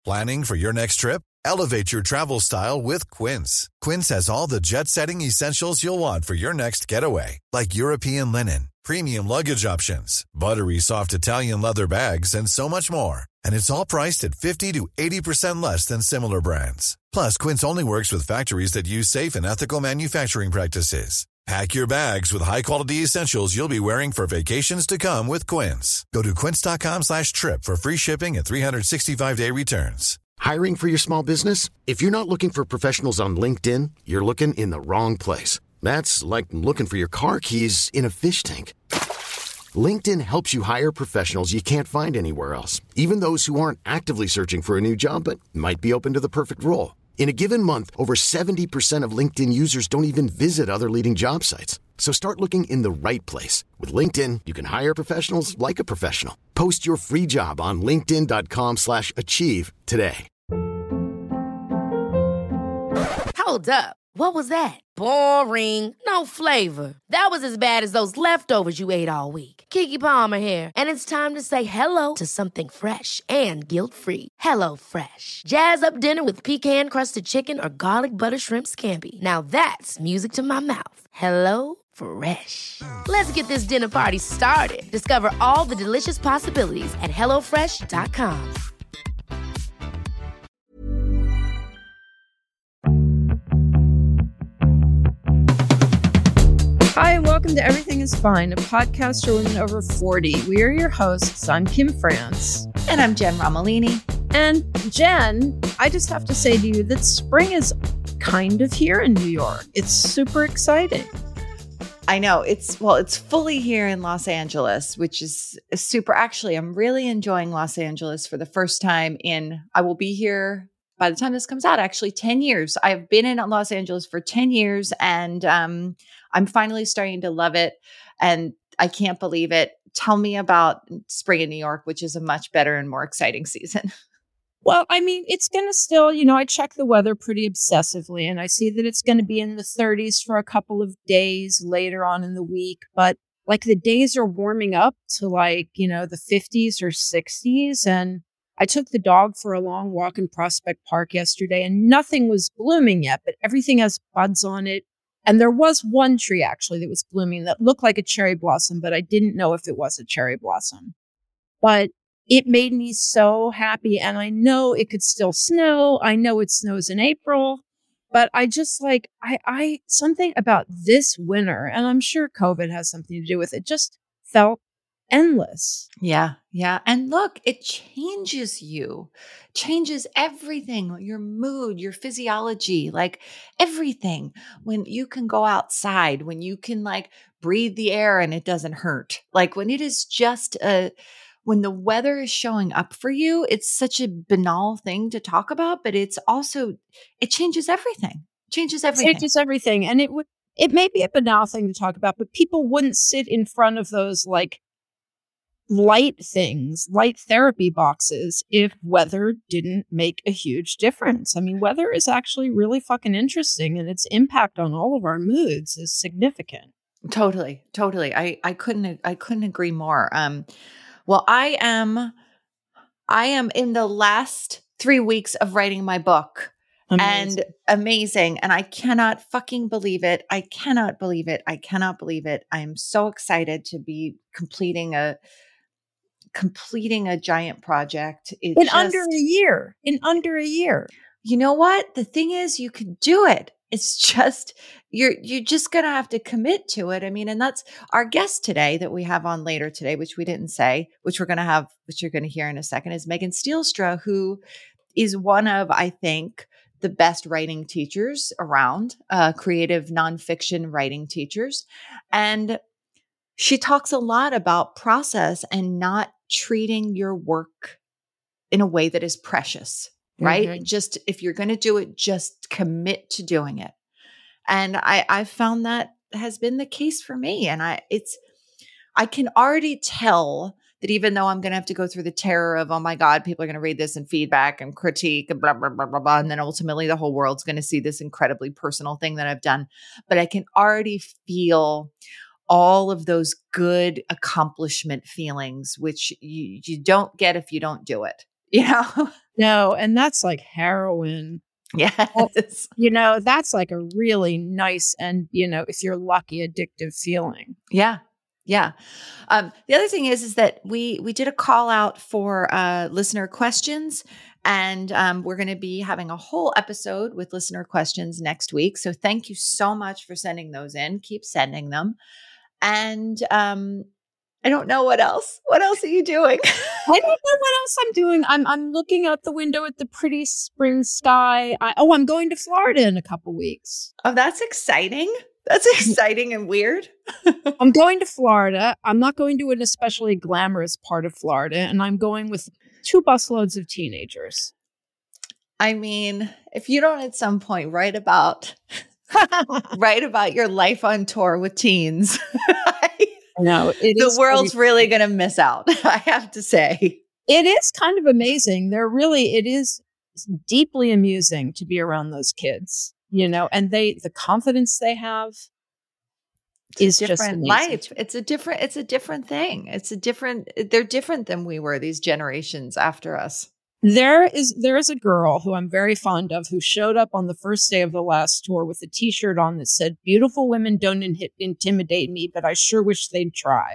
Planning for your next trip? Elevate your travel style with Quince. Quince has all the jet-setting essentials you'll want for your next getaway, like European linen, premium luggage options, buttery soft Italian leather bags, and so much more. And it's all priced at 50 to 80% less than similar brands. Plus, Quince only works with factories that use safe and ethical manufacturing practices. Pack your bags with high-quality essentials you'll be wearing for vacations to come with Quince. Go to quince.com/trip for free shipping and 365-day returns. Hiring for your small business? If you're not looking for professionals on LinkedIn, you're looking in the wrong place. That's like looking for your car keys in a fish tank. LinkedIn helps you hire professionals you can't find anywhere else, even those who aren't actively searching for a new job but might be open to the perfect role. In a given month, over 70% of LinkedIn users don't even visit other leading job sites. So start looking in the right place. With LinkedIn, you can hire professionals like a professional. Post your free job on linkedin.com/achieve today. Hold up. What was that? Boring. No flavor. That was as bad as those leftovers you ate all week. Keke Palmer here. And it's time to say hello to something fresh and guilt-free. Hello Fresh. Jazz up dinner with pecan-crusted chicken or garlic butter shrimp scampi. Now that's music to my mouth. Hello Fresh. Let's get this dinner party started. Discover all the delicious possibilities at hellofresh.com. Hi, and welcome to Everything is Fine, a podcast for women over 40. We are your hosts. I'm Kim France. And I'm Jen Romolini. And Jen, I just have to say to you that spring is kind of here in New York. It's super exciting. I know it's fully here in Los Angeles, which is super. Actually, I'm really enjoying Los Angeles for the first time I will be here by the time this comes out, actually 10 years. I've been in Los Angeles for 10 years and I'm finally starting to love it. And I can't believe it. Tell me about spring in New York, which is a much better and more exciting season. Well, I mean, it's going to still, I check the weather pretty obsessively and I see that it's going to be in the 30s for a couple of days later on in the week. But like the days are warming up to the 50s or 60s. And I took the dog for a long walk in Prospect Park yesterday and nothing was blooming yet, but everything has buds on it. And there was one tree actually that was blooming that looked like a cherry blossom, but I didn't know if it was a cherry blossom. But it made me so happy. And I know it could still snow. I know it snows in April, but I just I something about this winter, and I'm sure COVID has something to do with it, just felt endless. Yeah. And look, it changes changes everything, your mood, your physiology, like everything. When you can go outside, when you can breathe the air and it doesn't hurt. Like when it is just when the weather is showing up for you, it's such a banal thing to talk about, but it changes everything. Changes everything. And it may be a banal thing to talk about, but people wouldn't sit in front of those light therapy boxes if weather didn't make a huge difference. I mean, weather is actually really fucking interesting and its impact on all of our moods is significant. Totally. I couldn't agree more. Well, I am in the last 3 weeks of writing my book. Amazing. And I cannot fucking believe it. I cannot believe it. I'm so excited to be completing a giant project. Under a year. You know what? The thing is, you can do it. It's just, you're just going to have to commit to it. I mean, and that's our guest today that we have on later today, which we didn't say, which you're going to hear in a second, is Megan Stielstra, who is one of, I think, the best writing teachers around, creative nonfiction writing teachers. And she talks a lot about process and not treating your work in a way that is precious. Right? Mm-hmm. Just if you're going to do it, just commit to doing it. And I found that has been the case for me. And I can already tell that even though I'm going to have to go through the terror of, oh my God, people are going to read this and feedback and critique and blah, blah, blah, blah, blah. And then ultimately the whole world's going to see this incredibly personal thing that I've done. But I can already feel all of those good accomplishment feelings, which you don't get if you don't do it. you know? No, and that's like heroin. Yes. That's like a really nice and, if you're lucky, addictive feeling. Yeah. Yeah. The other thing is that we did a call out for listener questions, and we're going to be having a whole episode with listener questions next week. So thank you so much for sending those in. Keep sending them. And I don't know what else. What else are you doing? I don't know what else I'm doing. I'm looking out the window at the pretty spring sky. I'm going to Florida in a couple weeks. Oh, that's exciting. That's exciting and weird. I'm going to Florida. I'm not going to an especially glamorous part of Florida, and I'm going with 2 busloads of teenagers. I mean, if you don't at some point write about your life on tour with teens, no, the world's really going to miss out, I have to say. It is kind of amazing. It is deeply amusing to be around those kids, and the confidence they have is just amazing. Life. It's a different thing. They're different than we were, these generations after us. There is a girl who I'm very fond of who showed up on the first day of the last tour with a t-shirt on that said, "Beautiful women don't intimidate me, but I sure wish they'd try."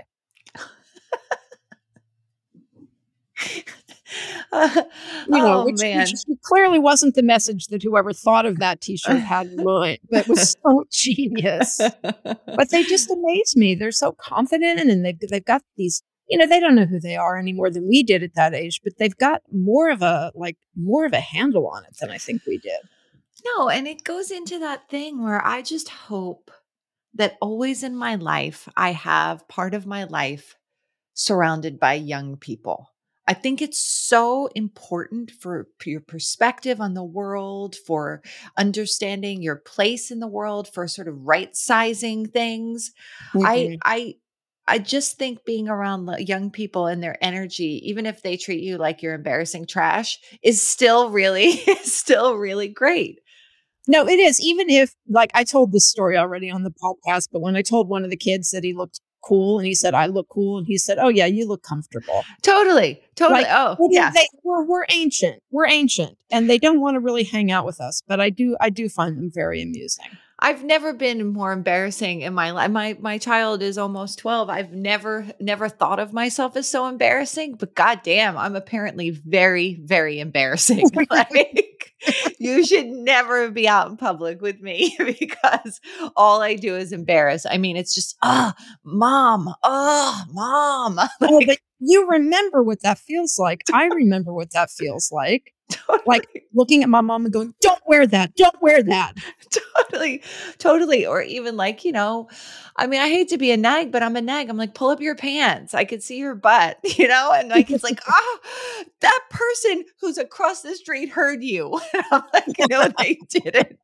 Which clearly wasn't the message that whoever thought of that t-shirt had in mind, but was so genius. But they just amaze me. They're so confident, and they've got these, they don't know who they are any more than we did at that age, but they've got more of a handle on it than I think we did. No, and it goes into that thing where I just hope that always in my life, I have part of my life surrounded by young people. I think it's so important for your perspective on the world, for understanding your place in the world, for sort of right-sizing things. Mm-hmm. I just think being around young people and their energy, even if they treat you like you're embarrassing trash, is still really great. No, it is. Even if, like, I told this story already on the podcast, but when I told one of the kids that he looked cool and he said, "I look cool," and he said, "Oh yeah, you look comfortable." Totally. Yeah. We're ancient. We're ancient, and they don't want to really hang out with us. But I do find them very amusing. I've never been more embarrassing in my life. My child is almost 12. I've never thought of myself as so embarrassing, but goddamn, I'm apparently very, very embarrassing. Like, you should never be out in public with me because all I do is embarrass. I mean, it's just, mom. Like, but you remember what that feels like. I remember what that feels like. Totally. Like looking at my mom and going, "Don't wear that. Don't wear that." Totally. Or even like, I mean, I hate to be a nag, but I'm a nag. I'm like, pull up your pants. I could see your butt, and like, it's like, that person who's across the street heard you. And I'm like, no, they didn't.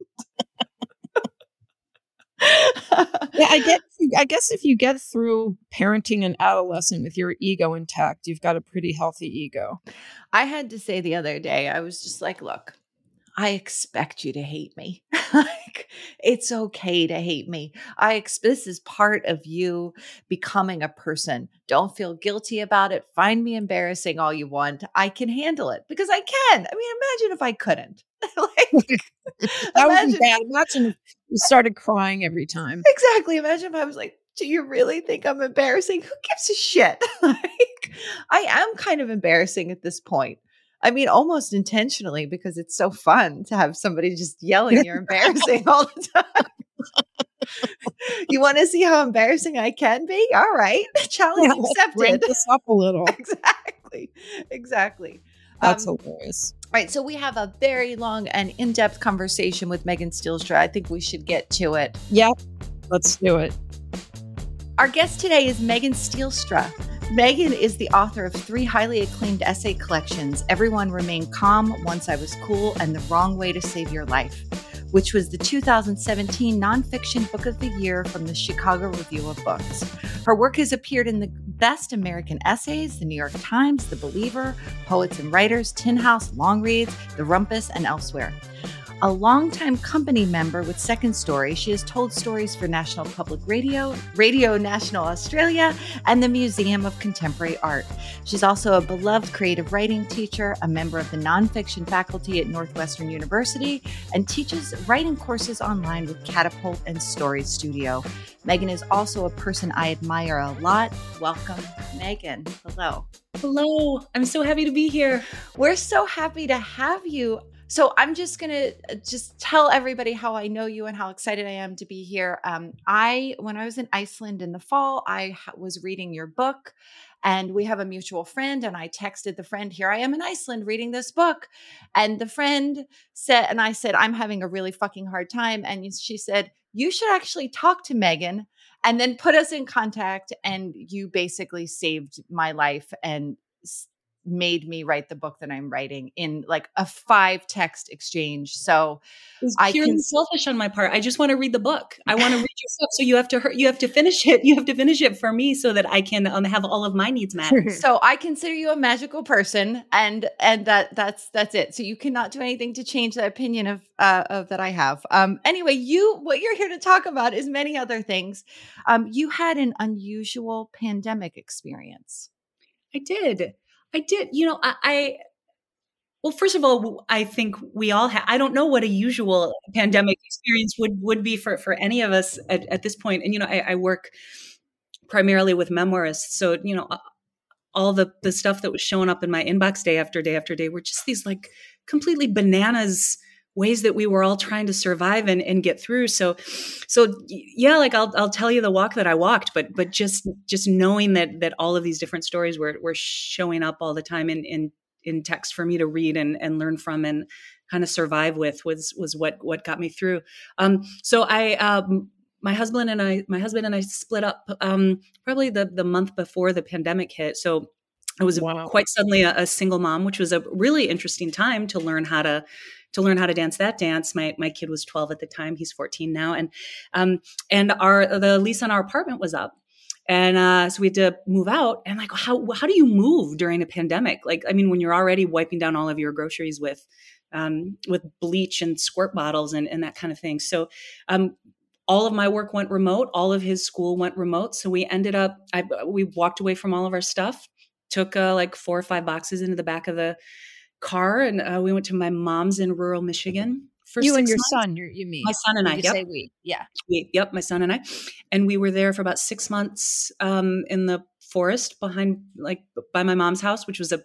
Yeah, I guess if you get through parenting an adolescent with your ego intact, you've got a pretty healthy ego. I had to say the other day, I was just like, look, I expect you to hate me. Like, it's okay to hate me. This is part of you becoming a person. Don't feel guilty about it. Find me embarrassing all you want. I can handle it because I can. I mean, imagine if I couldn't. That would be bad. Imagine if you started crying every time. Exactly. Imagine if I was like, "Do you really think I'm embarrassing? Who gives a shit?" Like, I am kind of embarrassing at this point. I mean, almost intentionally, because it's so fun to have somebody just yelling you're embarrassing all the time. You want to see how embarrassing I can be? All right. Challenge accepted. Ramp this up a little. Exactly. That's hilarious. Right. So we have a very long and in-depth conversation with Megan Stielstra. I think we should get to it. Yep. Let's do it. Our guest today is Megan Stielstra. Megan is the author of 3 highly acclaimed essay collections, Everyone Remained Calm, Once I Was Cool, and The Wrong Way to Save Your Life, which was the 2017 Nonfiction Book of the Year from the Chicago Review of Books. Her work has appeared in the Best American Essays, the New York Times, The Believer, Poets and Writers, Tin House, Long Reads, The Rumpus, and elsewhere. A longtime company member with Second Story, she has told stories for National Public Radio, Radio National Australia, and the Museum of Contemporary Art. She's also a beloved creative writing teacher, a member of the nonfiction faculty at Northwestern University, and teaches writing courses online with Catapult and Story Studio. Megan is also a person I admire a lot. Welcome, Megan. Hello. Hello. I'm so happy to be here. We're so happy to have you. So I'm just going to just tell everybody how I know you and how excited I am to be here. When I was in Iceland in the fall, I was reading your book, and we have a mutual friend, and I texted the friend, here I am in Iceland reading this book. And the friend said, and I said, I'm having a really fucking hard time. And she said, you should actually talk to Megan, and then put us in contact. And you basically saved my life and made me write the book that I'm writing in like a 5-text exchange. So it was purely selfish on my part. I just want to read the book. I want to read your stuff. So you have to finish it. You have to finish it for me so that I can have all of my needs met. So I consider you a magical person, and that's it. So you cannot do anything to change the opinion of that I have. Anyway, what you're here to talk about is many other things. You had an unusual pandemic experience. I did. Well, first of all, I think we all have, I don't know what a usual pandemic experience would be for any of us at this point. And, I work primarily with memoirists. So, all the stuff that was showing up in my inbox day after day after day were just these like completely bananas ways that we were all trying to survive and get through. So yeah, like I'll tell you the walk that I walked, but just knowing that all of these different stories were showing up all the time in text for me to read and learn from and kind of survive with was what got me through. So my husband and I split up probably the month before the pandemic hit. So I was quite suddenly a single mom, which was a really interesting time to learn how to dance that dance. My kid was 12 at the time. He's 14 now. And the lease on our apartment was up. And so we had to move out. And like, how do you move during a pandemic? Like, I mean, when you're already wiping down all of your groceries with bleach and squirt bottles and that kind of thing. So all of my work went remote. All of his school went remote. So we ended up, we walked away from all of our stuff, took like 4 or 5 boxes into the back of the car, and we went to my mom's in rural Michigan for 6 months. You and your son, you mean? My son and I. You yep. say we. Yeah. Yep, my son and I. And we were there for about 6 months in the forest by my mom's house, which was a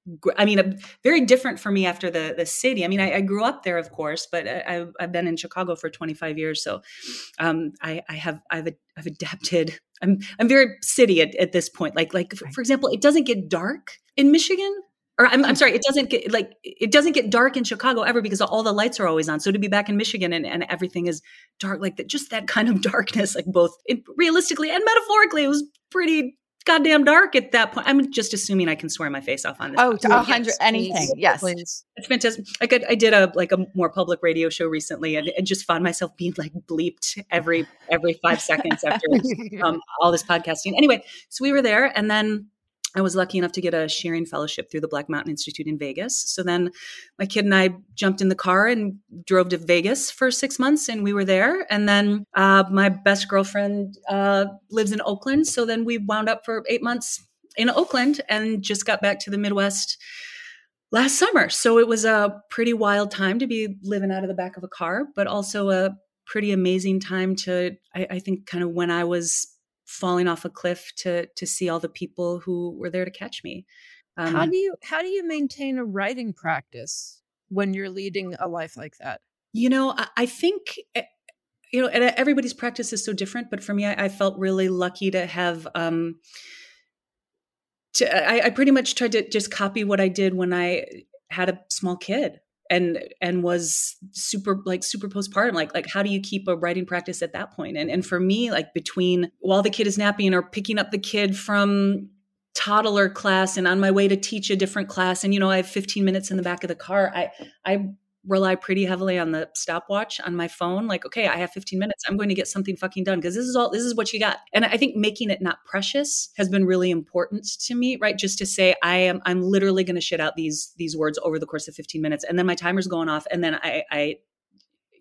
very different for me after the city. I mean, I grew up there, of course, but I've been in Chicago for 25 years. So I've adapted. I'm very city at this point. Like for example, it doesn't get dark in Michigan. Or I'm sorry, it doesn't get dark in Chicago ever because all the lights are always on. So to be back in Michigan and everything is dark, like that, just that kind of darkness, like both realistically and metaphorically, it was pretty goddamn dark at that point. I'm just assuming I can swear my face off on this. Oh, to 100, anything. Yes. It's fantastic. I did a more public radio show recently and just found myself being like bleeped every 5 seconds after all this podcasting. Anyway, so we were there, and then I was lucky enough to get a shearing fellowship through the Black Mountain Institute in Vegas. So then my kid and I jumped in the car and drove to Vegas for 6 months, and we were there. And then my best girlfriend lives in Oakland. So then we wound up for 8 months in Oakland and just got back to the Midwest last summer. So it was a pretty wild time to be living out of the back of a car, but also a pretty amazing time to, I think, kind of when I was falling off a cliff to see all the people who were there to catch me. How do you maintain a writing practice when you're leading a life like that? I think, and everybody's practice is so different, but for me, I felt really lucky to have, I pretty much tried to just copy what I did when I had a small kid. And was super postpartum. Like how do you keep a writing practice at that point? And for me, like between while the kid is napping or picking up the kid from toddler class and on my way to teach a different class, and I have 15 minutes in the back of the car, I rely pretty heavily on the stopwatch on my phone. Like, okay, I have 15 minutes. I'm going to get something fucking done because this is what you got. And I think making it not precious has been really important to me, right? Just to say, I'm literally going to shit out these words over the course of 15 minutes. And then my timer's going off. And then I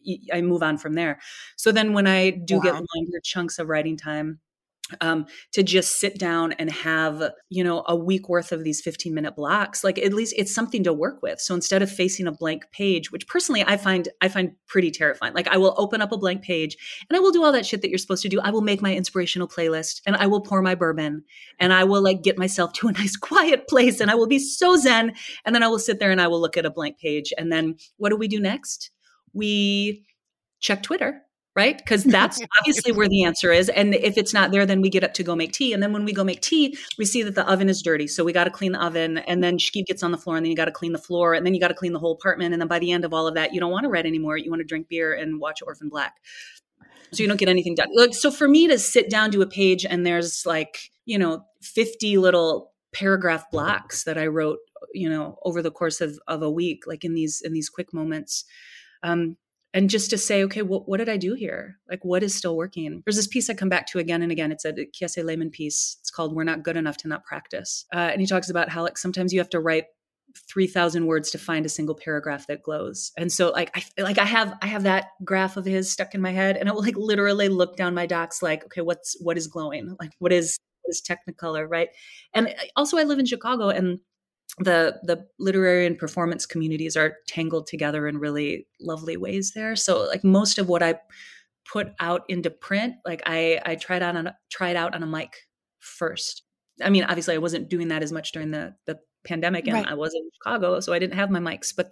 I move on from there. So then when I do get longer chunks of writing time, to just sit down and have, a week worth of these 15-minute blocks, like at least it's something to work with. So instead of facing a blank page, which personally I find pretty terrifying, like I will open up a blank page and I will do all that shit that you're supposed to do. I will make my inspirational playlist and I will pour my bourbon and I will like get myself to a nice quiet place and I will be so zen. And then I will sit there and I will look at a blank page. And then what do we do next? We check Twitter. Right? Because that's obviously where the answer is. And if it's not there, then we get up to go make tea. And then when we go make tea, we see that the oven is dirty. So we got to clean the oven. And then Shkeev gets on the floor and then you got to clean the floor. And then you got to clean the whole apartment. And then by the end of all of that, you don't want to read anymore. You want to drink beer and watch Orphan Black. So you don't get anything done. Look, so for me to sit down to a page and there's 50 little paragraph blocks that I wrote, over the course of a week, like in these quick moments. And just to say, okay, what did I do here? Like, what is still working? There's this piece I come back to again and again. It's a Kiese Lehman piece. It's called "We're Not Good Enough to Not Practice." And he talks about how like sometimes you have to write 3,000 words to find a single paragraph that glows. And so I have that graph of his stuck in my head, and it will like literally look down my docs like, okay, what is glowing? Like what is Technicolor, right? And also I live in Chicago, and the literary and performance communities are tangled together in really lovely ways there. So like most of what I put out into print, like I tried out on a mic first. I mean, obviously I wasn't doing that as much during the pandemic, and right. I was in Chicago, so I didn't have my mics, but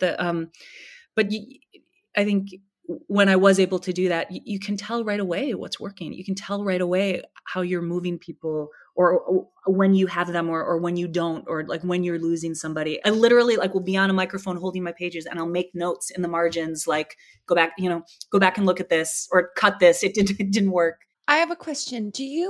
I think when I was able to do that, you can tell right away what's working. You can tell right away how you're moving people, or when you have them, or when you don't, or like when you're losing somebody. I literally like will be on a microphone holding my pages and I'll make notes in the margins, like go back and look at this, or cut this. It didn't work. I have a question.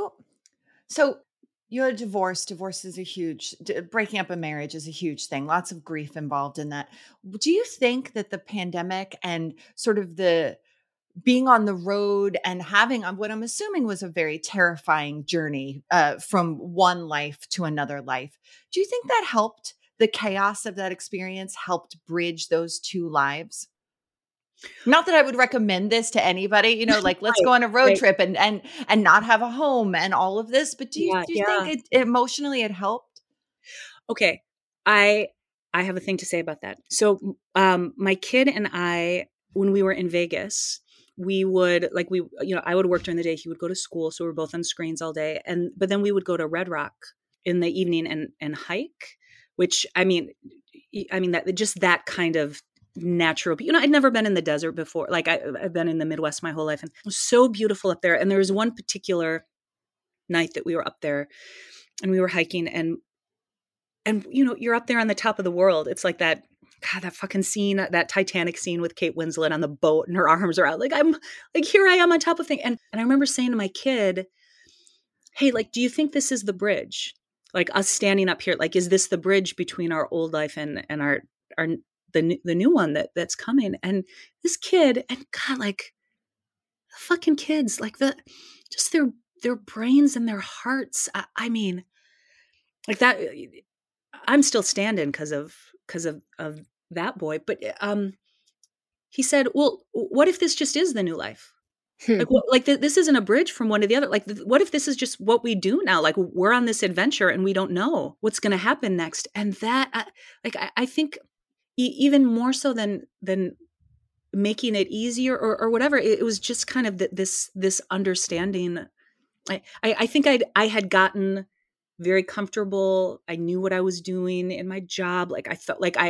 So you're divorced. Divorce is breaking up a marriage is a huge thing. Lots of grief involved in that. Do you think that the pandemic and sort of the being on the road and having what I'm assuming was a very terrifying journey from one life to another life, do you think that helped, the chaos of that experience helped bridge those two lives? Not that I would recommend this to anybody, like let's go on a road trip and not have a home and all of this. But do you think it emotionally it helped? Okay. I have a thing to say about that. So my kid and I, when we were in Vegas, we would I would work during the day. He would go to school. So we're both on screens all day. But then we would go to Red Rock in the evening and hike, which I mean that just that kind of natural, I'd never been in the desert before. Like I've been in the Midwest my whole life, and it was so beautiful up there. And there was one particular night that we were up there and we were hiking, and you're up there on the top of the world. It's like that fucking scene, that Titanic scene with Kate Winslet on the boat and her arms are out. Like I'm like, here I am on top of things. And I remember saying to my kid, hey, like, do you think this is the bridge? Like us standing up here, like, is this the bridge between our old life and our the new one that's coming? And this kid, and God, like fucking kids, like just their brains and their hearts. I mean, like that. I'm still standing because of that boy. But he said, "Well, what if this just is the new life? This isn't a bridge from one to the other. Like, what if this is just what we do now? Like, we're on this adventure and we don't know what's going to happen next." And that, I think, even more so than making it easier or whatever, it was just kind of this understanding. I think I had gotten very comfortable. I knew what I was doing in my job. Like I felt like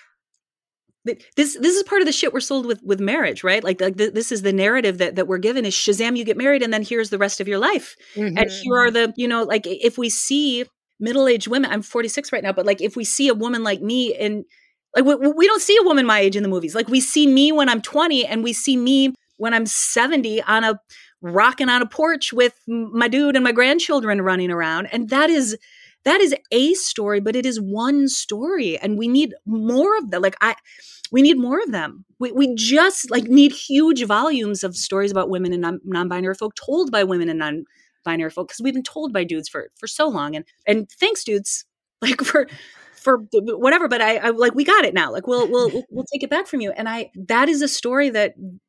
this is part of the shit we're sold with marriage, right? Like this is the narrative that we're given is Shazam, you get married and then here's the rest of your life. Mm-hmm. And here are the, like if we see middle-aged women, I'm 46 right now, but like if we see a woman like me in like, we don't see a woman my age in the movies. Like we see me when I'm 20 and we see me when I'm 70 rocking on a porch with my dude and my grandchildren running around. And that is a story, but it is one story. And we need more of them. We need more of them. We just need huge volumes of stories about women and non-binary folk told by women and non-binary folk, because we've been told by dudes for so long. And thanks, dudes, for whatever. But I we got it now. Like we'll take it back from you. And that is a story that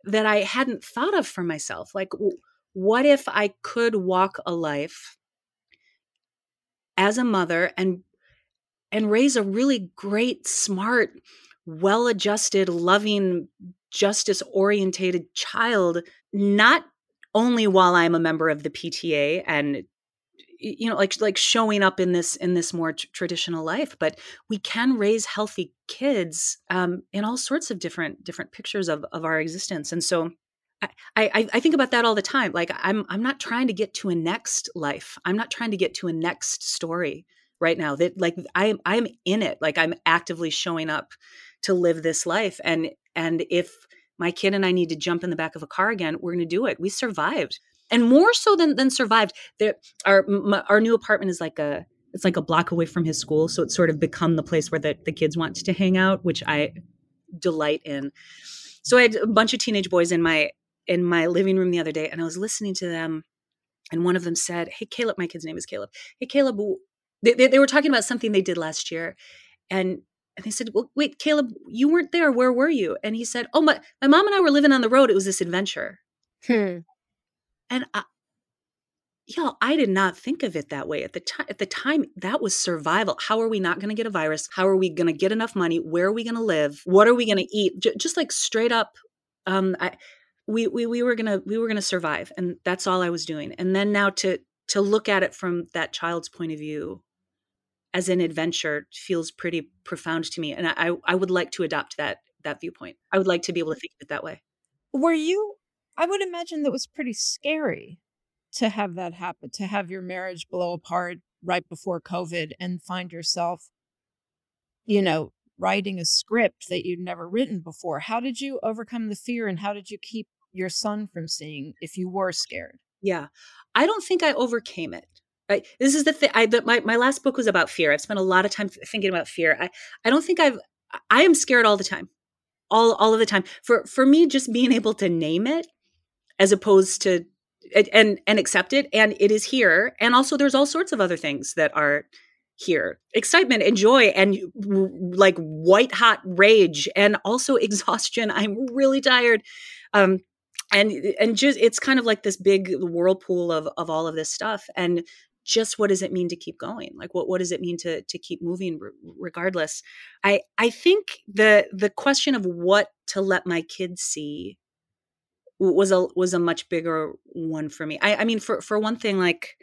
that I hadn't thought of for myself. Like, what if I could walk a life as a mother and raise a really great, smart, well-adjusted, loving, justice-orientated child, not only while I'm a member of the PTA and like showing up in this more traditional life, but we can raise healthy kids in all sorts of different pictures of our existence. And so I think about that all the time. Like I'm not trying to get to a next life. I'm not trying to get to a next story right now. That like I'm in it. Like I'm actively showing up to live this life. And if my kid and I need to jump in the back of a car again, we're going to do it. We survived. And more so than survived, our new apartment is it's like a block away from his school. So it's sort of become the place where the kids want to hang out, which I delight in. So I had a bunch of teenage boys in my living room the other day, and I was listening to them. And one of them said, "Hey, Caleb," my kid's name is Caleb. "Hey, Caleb," they were talking about something they did last year. And they said, "Well, wait, Caleb, you weren't there. Where were you?" And he said, "Oh, my mom and I were living on the road. It was this adventure." And I did not think of it that way at the time. At the time, that was survival. How are we not going to get a virus? How are we going to get enough money? Where are we going to live? What are we going to eat? Just like straight up, we were gonna survive, and that's all I was doing. And then now to look at it from that child's point of view as an adventure feels pretty profound to me. And I would like to adopt that viewpoint. I would like to be able to think of it that way. I would imagine that was pretty scary to have that happen, to have your marriage blow apart right before COVID and find yourself, writing a script that you'd never written before. How did you overcome the fear, and how did you keep your son from seeing if you were scared? Yeah, I don't think I overcame it. Right? This is the thing. My last book was about fear. I've spent a lot of time thinking about fear. I don't think I am scared all the time, all of the time. For me, just being able to name it as opposed to and accept it, and it is here. And also, there's all sorts of other things that are here: excitement and joy and like white hot rage, and also exhaustion. I'm really tired. And just, it's kind of like this big whirlpool of all of this stuff. And just what does it mean to keep going? Like, what does it mean to keep moving regardless? I think the question of what to let my kids see was a much bigger one for me. I mean, for one thing, like,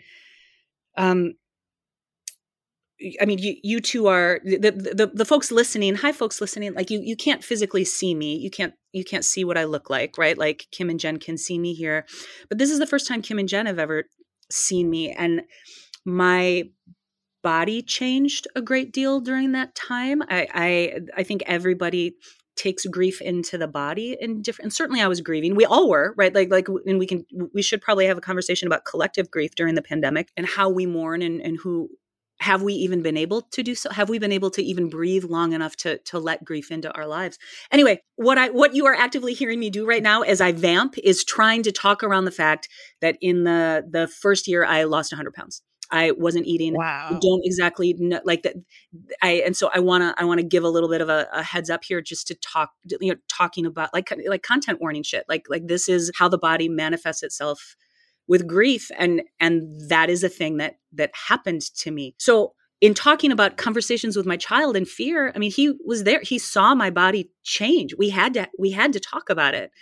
I mean, you two are the folks listening. Hi, folks listening. Like you can't physically see me. You can't see what I look like, right? Like Kim and Jen can see me here, but this is the first time Kim and Jen have ever seen me, and my body changed a great deal during that time. I think everybody takes grief into the body in different, and certainly I was grieving. We all were, right? Like, and we should probably have a conversation about collective grief during the pandemic and how we mourn and who. Have we even been able to do so? Have we been able to even breathe long enough to let grief into our lives? Anyway, what you are actively hearing me do right now as I vamp is trying to talk around the fact that in the first year I lost 100 pounds. I wasn't eating. Wow. I don't exactly know, like that. And so I want to give a little bit of a heads up here, just to talking about like content warning shit. Like this is how the body manifests itself with grief. And that is a thing that happened to me. So in talking about conversations with my child and fear, I mean, he was there. He saw my body change. We had to talk about it.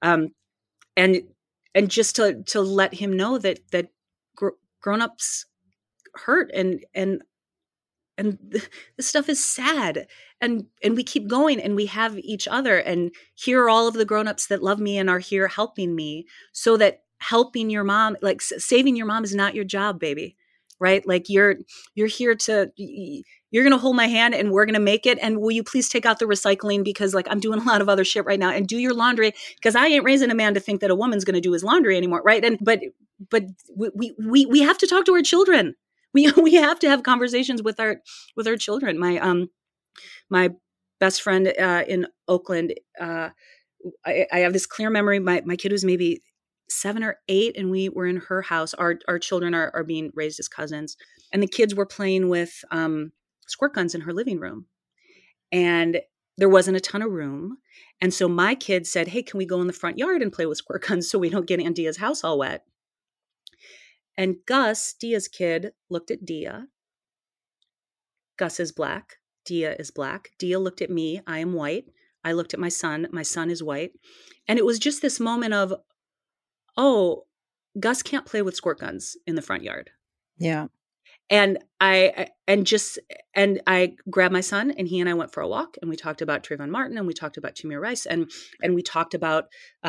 And just to let him know that grown-ups hurt and this stuff is sad, and we keep going, and we have each other, and here are all of the grown-ups that love me and are here helping me, so that helping your mom, like saving your mom, is not your job, baby. Right? Like you're here to, you're going to hold my hand and we're going to make it. And will you please take out the recycling, because like I'm doing a lot of other shit right now, and do your laundry, because I ain't raising a man to think that a woman's going to do his laundry anymore. Right. And, but we have to talk to our children. We have to have conversations with our children. My best friend, in Oakland, I have this clear memory. My kid was maybe 7 or 8, and we were in her house. Our children are being raised as cousins, and the kids were playing with squirt guns in her living room. And there wasn't a ton of room. And so my kid said, hey, can we go in the front yard and play with squirt guns so we don't get Aunt Dia's house all wet? And Gus, Dia's kid, looked at Dia. Gus is black. Dia is black. Dia looked at me. I am white. I looked at my son. My son is white. And it was just this moment of, oh, Gus can't play with squirt guns in the front yard. Yeah. And I grabbed my son, and he and I went for a walk, and we talked about Trayvon Martin, and we talked about Tamir Rice, and we talked about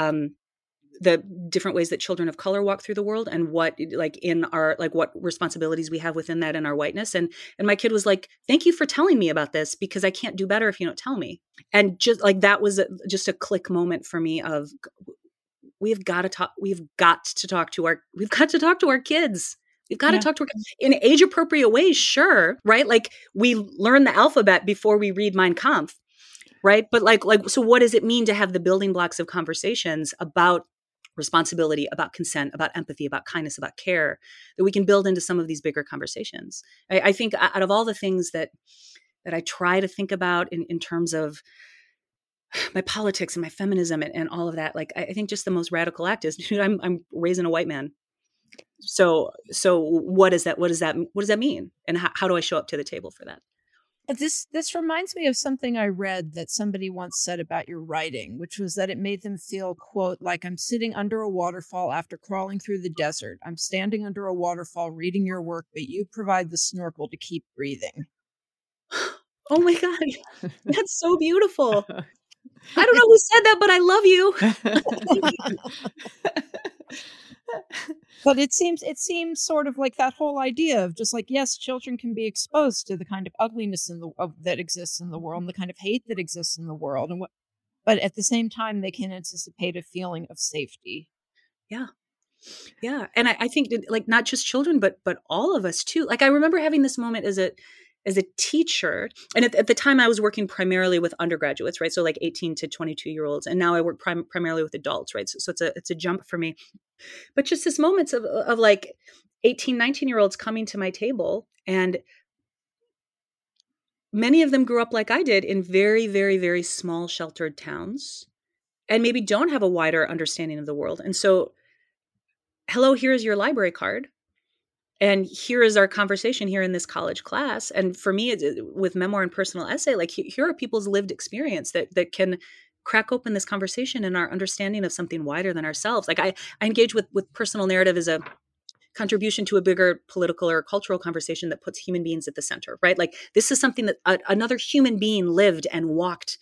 the different ways that children of color walk through the world, and what what responsibilities we have within that in our whiteness. And my kid was like, "Thank you for telling me about this, because I can't do better if you don't tell me." And just like that was just a click moment for me of, we've got to talk to our kids. We've got to talk to our kids in age appropriate ways. Sure. Right. Like, we learn the alphabet before we read Mein Kampf. Right. But so what does it mean to have the building blocks of conversations about responsibility, about consent, about empathy, about kindness, about care, that we can build into some of these bigger conversations? I think out of all the things that I try to think about in terms of my politics and my feminism and all of that, like, I think just the most radical act is, dude, I'm raising a white man. So what does that mean? And how do I show up to the table for that? This reminds me of something I read that somebody once said about your writing, which was that it made them feel, quote, like, I'm sitting under a waterfall after crawling through the desert. I'm standing under a waterfall reading your work, but you provide the snorkel to keep breathing. Oh my God. That's so beautiful. I don't know who said that, but I love you. But it seems sort of like that whole idea of just like, yes, children can be exposed to the kind of ugliness that exists in the world, and the kind of hate that exists in the world, but at the same time, they can anticipate a feeling of safety. Yeah. Yeah. And I think that, like, not just children, but all of us too. Like, I remember having this moment as a teacher. And at the time I was working primarily with undergraduates, right? So like 18 to 22-year-olds. And now I work primarily with adults, right? So it's a jump for me. But just this moments of like 18, 19-year-olds coming to my table, and many of them grew up like I did in very, very, very small sheltered towns, and maybe don't have a wider understanding of the world. And so, hello, here is your library card. And here is our conversation here in this college class. And for me, with memoir and personal essay, like, here are people's lived experience that can crack open this conversation and our understanding of something wider than ourselves. Like, I engage with personal narrative as a contribution to a bigger political or cultural conversation that puts human beings at the center, right? Like, this is something that another human being lived and walked.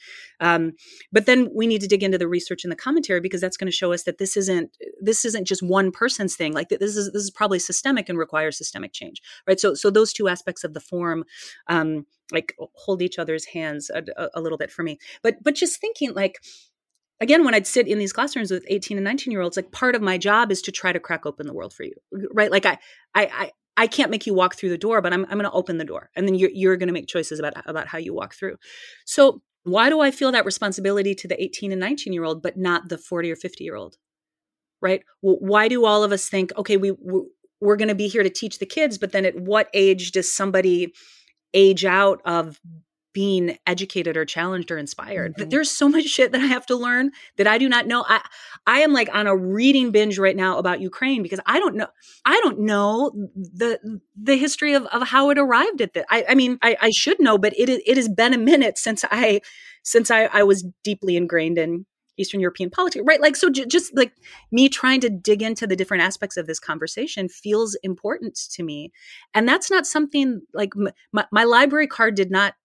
But then we need to dig into the research and the commentary, because that's going to show us that this isn't just one person's thing. Like, this is probably systemic and requires systemic change, right? So those two aspects of the form, like, hold each other's hands a little bit for me. But just thinking, like, again, when I'd sit in these classrooms with 18 and 19-year-olds, like, part of my job is to try to crack open the world for you, right? Like, I can't make you walk through the door, but I'm going to open the door, and then you're going to make choices about how you walk through. So why do I feel that responsibility to the 18 and 19-year-old, but not the 40 or 50-year-old, right? Well, why do all of us think, okay, we're going to be here to teach the kids, but then at what age does somebody age out of being educated or challenged or inspired? Mm-hmm. There's so much shit that I have to learn that I do not know. I am like on a reading binge right now about Ukraine, because I don't know the history of how it arrived at that. I mean, I should know, but it has been a minute since I was deeply ingrained in Eastern European politics, right? Like, so just like me trying to dig into the different aspects of this conversation feels important to me. And that's not something like my library card did not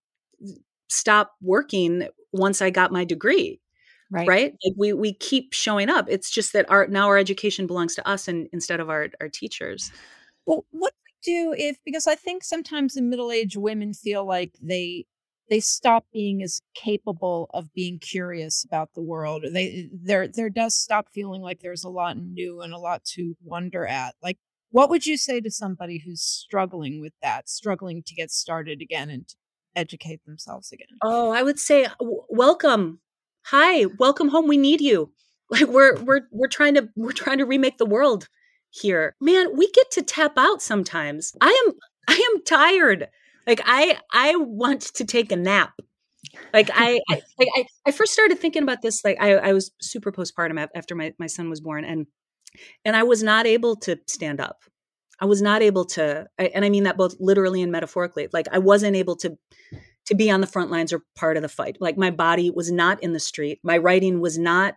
stop working once I got my degree, right? Like, we keep showing up. It's just that our education belongs to us instead of our teachers. Well, what do we do because I think sometimes the middle-aged women feel like they stop being as capable of being curious about the world. There does stop feeling like there's a lot new and a lot to wonder at. Like, what would you say to somebody who's struggling with that, struggling to get started again and to educate themselves again? Oh, I would say, welcome. Hi, welcome home. We need you. Like, we're trying to remake the world here. Man, we get to tap out sometimes. I am tired. Like, I want to take a nap. Like I first started thinking about this, like I was super postpartum after my son was born, and I was not able to stand up. I was not able to, and I mean that both literally and metaphorically. Like I wasn't able to be on the front lines or part of the fight. Like my body was not in the street. My writing was not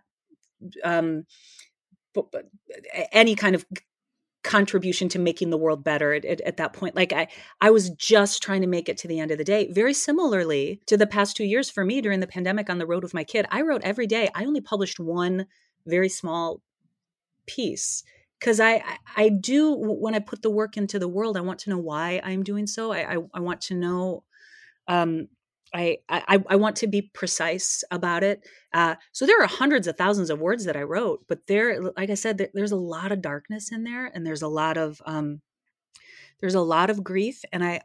any kind of contribution to making the world better at that point. Like I was just trying to make it to the end of the day. Very similarly to the past 2 years for me during the pandemic on the road with my kid, I wrote every day. I only published one very small piece because I do, when I put the work into the world, I want to know why I'm doing so. I want to know, I want to be precise about it. So there are hundreds of thousands of words that I wrote, but there, like I said, there's a lot of darkness in there, and there's a lot of grief. And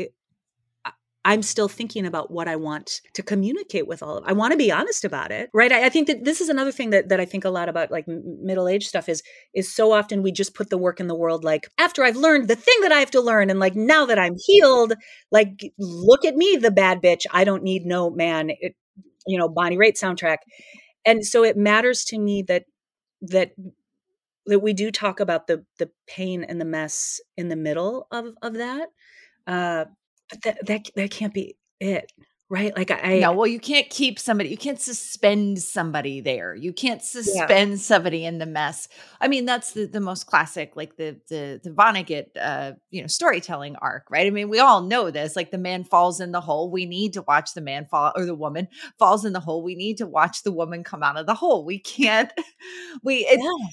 I'm still thinking about what I want to communicate with all of it. I want to be honest about it, right? I think that this is another thing that I think a lot about, like middle-aged stuff is so often we just put the work in the world, like after I've learned the thing that I have to learn, and like now that I'm healed, like look at me, the bad bitch. I don't need no man, Bonnie Raitt soundtrack. And so it matters to me that we do talk about the pain and the mess in the middle of that. But that can't be it, right? Like you can't keep somebody, you can't suspend somebody there. You can't suspend somebody in the mess. I mean, that's the most classic, like the Vonnegut, storytelling arc, right? I mean, we all know this, like the man falls in the hole. We need to watch the man fall, or the woman falls in the hole. We need to watch the woman come out of the hole. We can't, we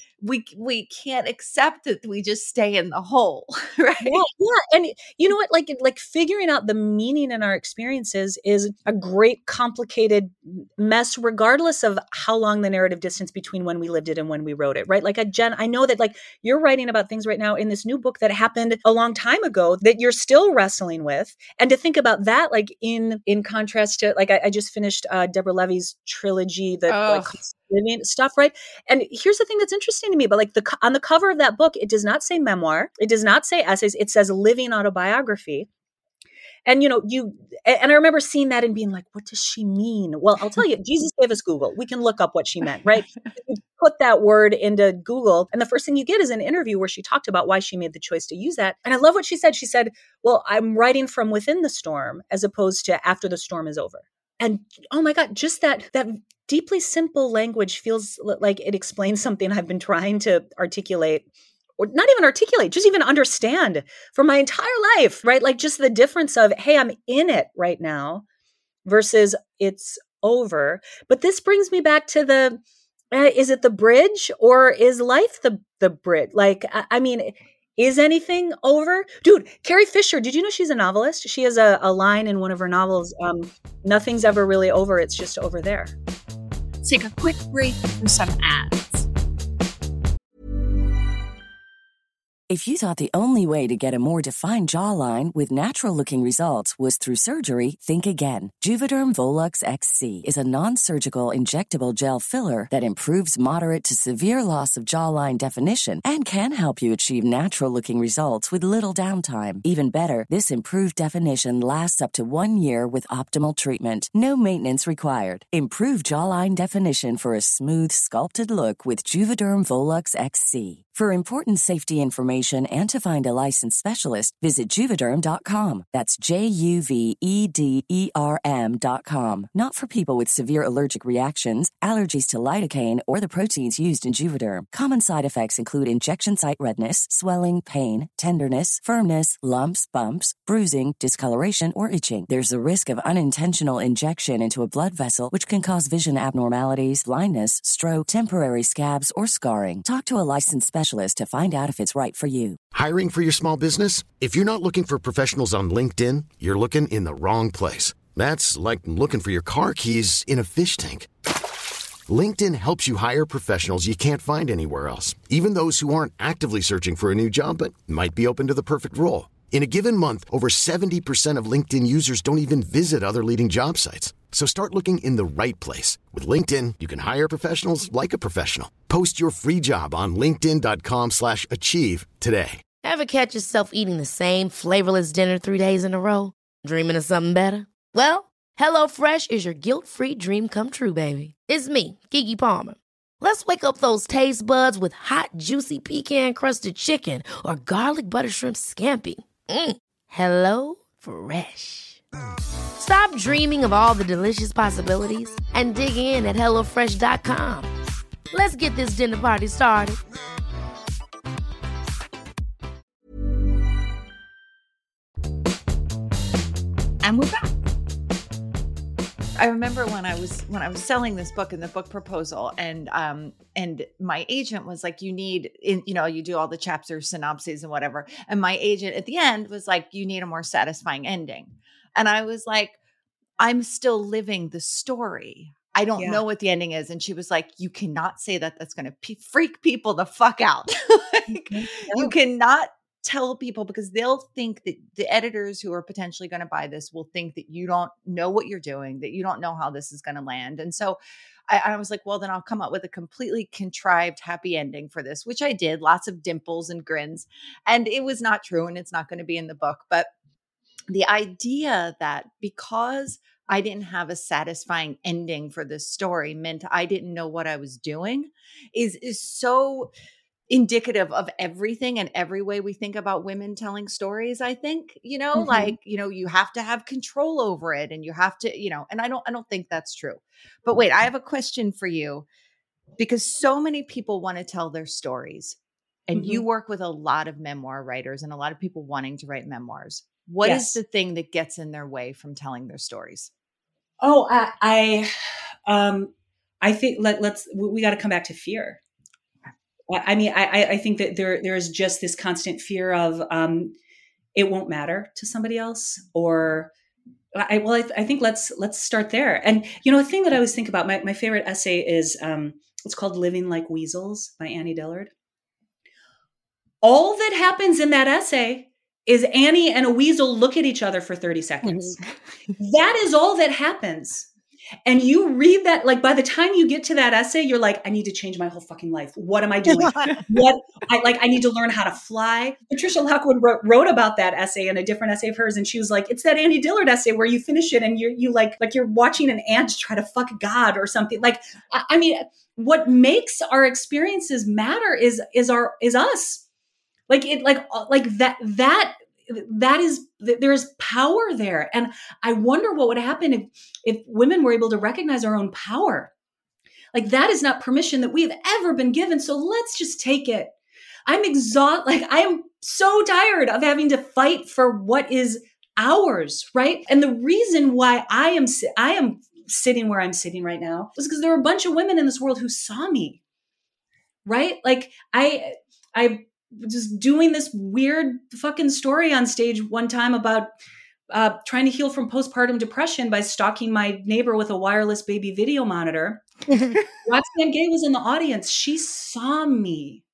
can't accept that we just stay in the hole, right? Yeah. And you know what, like figuring out the meaning in our experiences is a great complicated mess, regardless of how long the narrative distance between when we lived it and when we wrote it, right? Like Jen, I know that like you're writing about things right now in this new book that happened a long time ago that you're still wrestling with. And to think about that, like in contrast to, like I just finished Deborah Levy's trilogy, living stuff, right? And here's the thing that's interesting to me, but like on the cover of that book, it does not say memoir, it does not say essays, it says living autobiography. And and I remember seeing that and being like, what does she mean? Well, I'll tell you, Jesus gave us Google. We can look up what she meant, right? You put that word into Google, and the first thing you get is an interview where she talked about why she made the choice to use that. And I love what she said. She said, well, I'm writing from within the storm as opposed to after the storm is over. And oh my God, just that deeply simple language feels like it explains something I've been trying to articulate, or not even articulate, just even understand for my entire life, right? Like just the difference of, hey, I'm in it right now versus it's over. But this brings me back to is it the bridge or is life the bridge? Like, I mean, is anything over? Dude, Carrie Fisher, did you know she's a novelist? She has a line in one of her novels, nothing's ever really over, it's just over there. Let's take a quick break for some ads. If you thought the only way to get a more defined jawline with natural-looking results was through surgery, think again. Juvederm Volux XC is a non-surgical injectable gel filler that improves moderate to severe loss of jawline definition and can help you achieve natural-looking results with little downtime. Even better, this improved definition lasts up to 1 year with optimal treatment. No maintenance required. Improve jawline definition for a smooth, sculpted look with Juvederm Volux XC. For important safety information and to find a licensed specialist, visit Juvederm.com. That's JUVEDERM.com. Not for people with severe allergic reactions, allergies to lidocaine, or the proteins used in Juvederm. Common side effects include injection site redness, swelling, pain, tenderness, firmness, lumps, bumps, bruising, discoloration, or itching. There's a risk of unintentional injection into a blood vessel, which can cause vision abnormalities, blindness, stroke, temporary scabs, or scarring. Talk to a licensed specialist to find out if it's right for you. Hiring for your small business? If you're not looking for professionals on LinkedIn, you're looking in the wrong place. That's like looking for your car keys in a fish tank. LinkedIn helps you hire professionals you can't find anywhere else, even those who aren't actively searching for a new job but might be open to the perfect role. In a given month, over 70% of LinkedIn users don't even visit other leading job sites. So start looking in the right place. With LinkedIn, you can hire professionals like a professional. Post your free job on linkedin.com/achieve today. Ever catch yourself eating the same flavorless dinner 3 days in a row? Dreaming of something better? Well, HelloFresh is your guilt-free dream come true, baby. It's me, Keke Palmer. Let's wake up those taste buds with hot, juicy pecan-crusted chicken or garlic butter shrimp scampi. Hello Fresh. Stop dreaming of all the delicious possibilities and dig in at HelloFresh.com. Let's get this dinner party started. And we're back. I remember when I was selling this book and the book proposal, and my agent was like, you do all the chapters, synopses and whatever. And my agent at the end was like, you need a more satisfying ending. And I was like, I'm still living the story. I don't know what the ending is. And she was like, you cannot say that. That's going to freak people the fuck out. You cannot tell people, because they'll think that the editors who are potentially going to buy this will think that you don't know what you're doing, that you don't know how this is going to land. And so I was like, well, then I'll come up with a completely contrived happy ending for this, which I did. Lots of dimples and grins. And it was not true, and it's not going to be in the book. But the idea that because I didn't have a satisfying ending for this story meant I didn't know what I was doing is so indicative of everything and every way we think about women telling stories. I think, you have to have control over it, and you have to, and I don't think that's true. But wait, I have a question for you, because so many people want to tell their stories, and you work with a lot of memoir writers and a lot of people wanting to write memoirs. What is the thing that gets in their way from telling their stories? Oh, I think we got to come back to fear. I mean, I think that there is just this constant fear of it won't matter to somebody else, or I think let's start there. And a thing that I always think about, my favorite essay is it's called "Living Like Weasels" by Annie Dillard. All that happens in that essay is Annie and a weasel look at each other for 30 seconds. That is all that happens. And you read that, like, by the time you get to that essay, you're like, I need to change my whole fucking life. What am I doing? I need to learn how to fly. Patricia Lockwood wrote about that essay in a different essay of hers. And she was like, it's that Annie Dillard essay where you finish it and you're watching an ant try to fuck God or something. Like, I mean, what makes our experiences matter is us. There is power there. And I wonder what would happen if women were able to recognize our own power. Like, that is not permission that we have ever been given. So let's just take it. I'm exhausted. Like, I am so tired of having to fight for what is ours. Right. And the reason why I am sitting where I'm sitting right now is because there are a bunch of women in this world who saw me. Right. Like, I just doing this weird fucking story on stage one time about trying to heal from postpartum depression by stalking my neighbor with a wireless baby video monitor. Roxane Gay was in the audience. She saw me.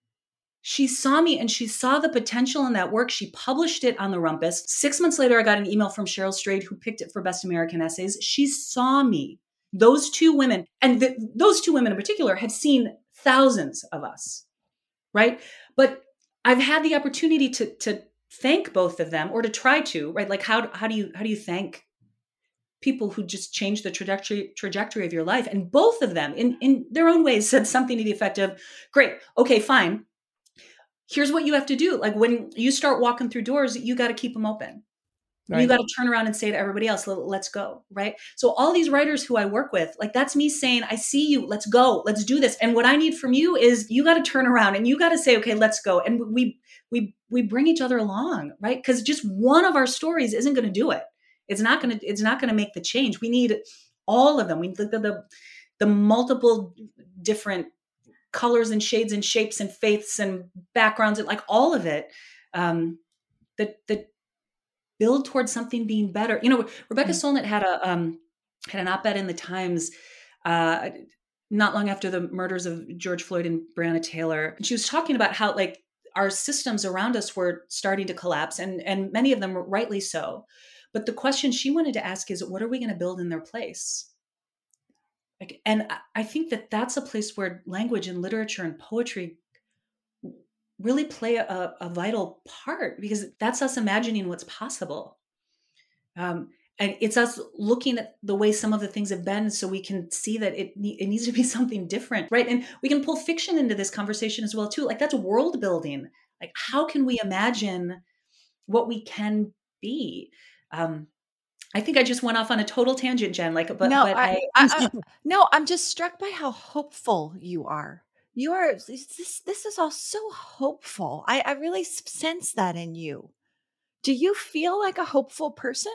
And she saw the potential in that work. She published it on The Rumpus. 6 months later, I got an email from Cheryl Strayed, who picked it for Best American Essays. She saw me. Those two women, and those two women in particular, have seen thousands of us, right? But I've had the opportunity to thank both of them, or to try to, right? Like, how do you thank people who just changed the trajectory of your life? And both of them, in their own ways, said something to the effect of, great, okay, fine. Here's what you have to do. Like, when you start walking through doors, you got to keep them open. Right. You got to turn around and say to everybody else, let's go. Right. So all these writers who I work with, like, that's me saying, I see you, let's go, let's do this. And what I need from you is you got to turn around and you got to say, okay, let's go. And we bring each other along, right? Because just one of our stories isn't going to do it. It's not going to make the change. We need all of them. We need the multiple different colors and shades and shapes and faiths and backgrounds, and like all of it, that build towards something being better. Rebecca Solnit had an op-ed in the Times not long after the murders of George Floyd and Breonna Taylor. And she was talking about how, like, our systems around us were starting to collapse, and many of them rightly so. But the question she wanted to ask is, what are we going to build in their place? Like, and I think that that's a place where language and literature and poetry really play a vital part, because that's us imagining what's possible. And it's us looking at the way some of the things have been so we can see that it needs to be something different, right? And we can pull fiction into this conversation as well, too. Like that's world building. Like how can we imagine what we can be? I think I just went off on a total tangent, Jen. Like, but no, I'm just struck by how hopeful you are. You are, this is all so hopeful. I really sense that in you. Do you feel like a hopeful person?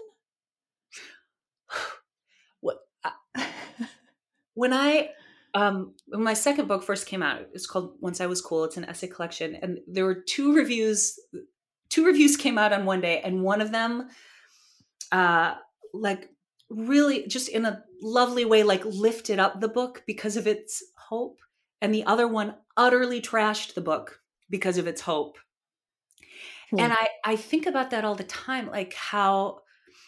When my second book first came out, it's called Once I Was Cool. It's an essay collection. And there were two reviews came out on one day. And one of them, like really just in a lovely way, like lifted up the book because of its hope. And the other one utterly trashed the book because of its hope. And I think about that all the time, like how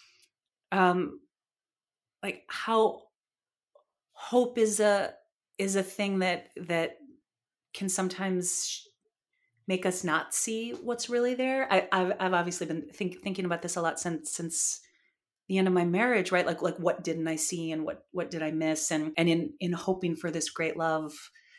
hope is a thing that can sometimes make us not see what's really there. I've obviously been thinking about this a lot since the end of my marriage, right? Like what didn't I see and what did I miss? And in hoping for this great love,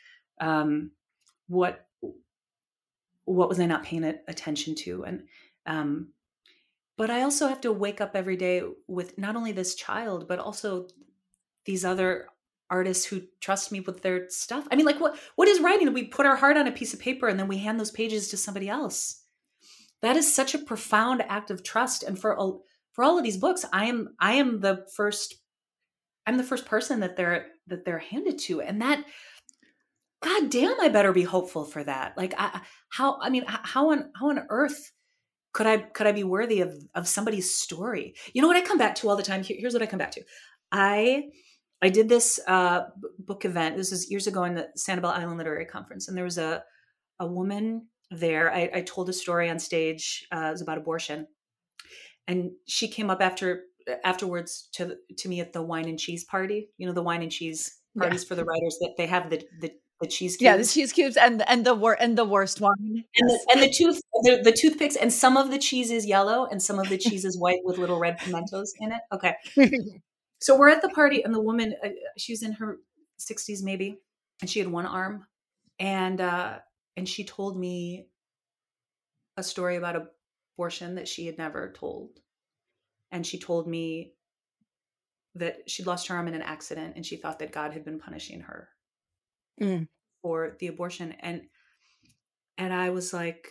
what was I not paying attention to? And but I also have to wake up every day with not only this child, but also these other artists who trust me with their stuff. I mean, like what is writing? We put our heart on a piece of paper and then we hand those pages to somebody else. That is such a profound act of trust. And for all of these books, I am the first person that they're handed to. And that, God damn, I better be hopeful for that. Like how on earth could I be worthy of somebody's story? You know what I come back to all the time? Here's what I come back to. I did this book event. This was years ago in the Sanibel Island Literary Conference. And there was a woman there. I told a story on stage. It was about abortion. And she came up afterwards to me at the wine and cheese party. You know, the wine and cheese parties for the writers, that they have the cheese cubes. Yeah, the cheese cubes and the worst wine. And the toothpicks, and some of the cheese is yellow and some of the cheese is white with little red pimentos in it. Okay. So we're at the party and the woman, she was in her 60s maybe, and she had one arm, and she told me a story about abortion that she had never told. And she told me that she'd lost her arm in an accident and she thought that God had been punishing her for the abortion. And I was like,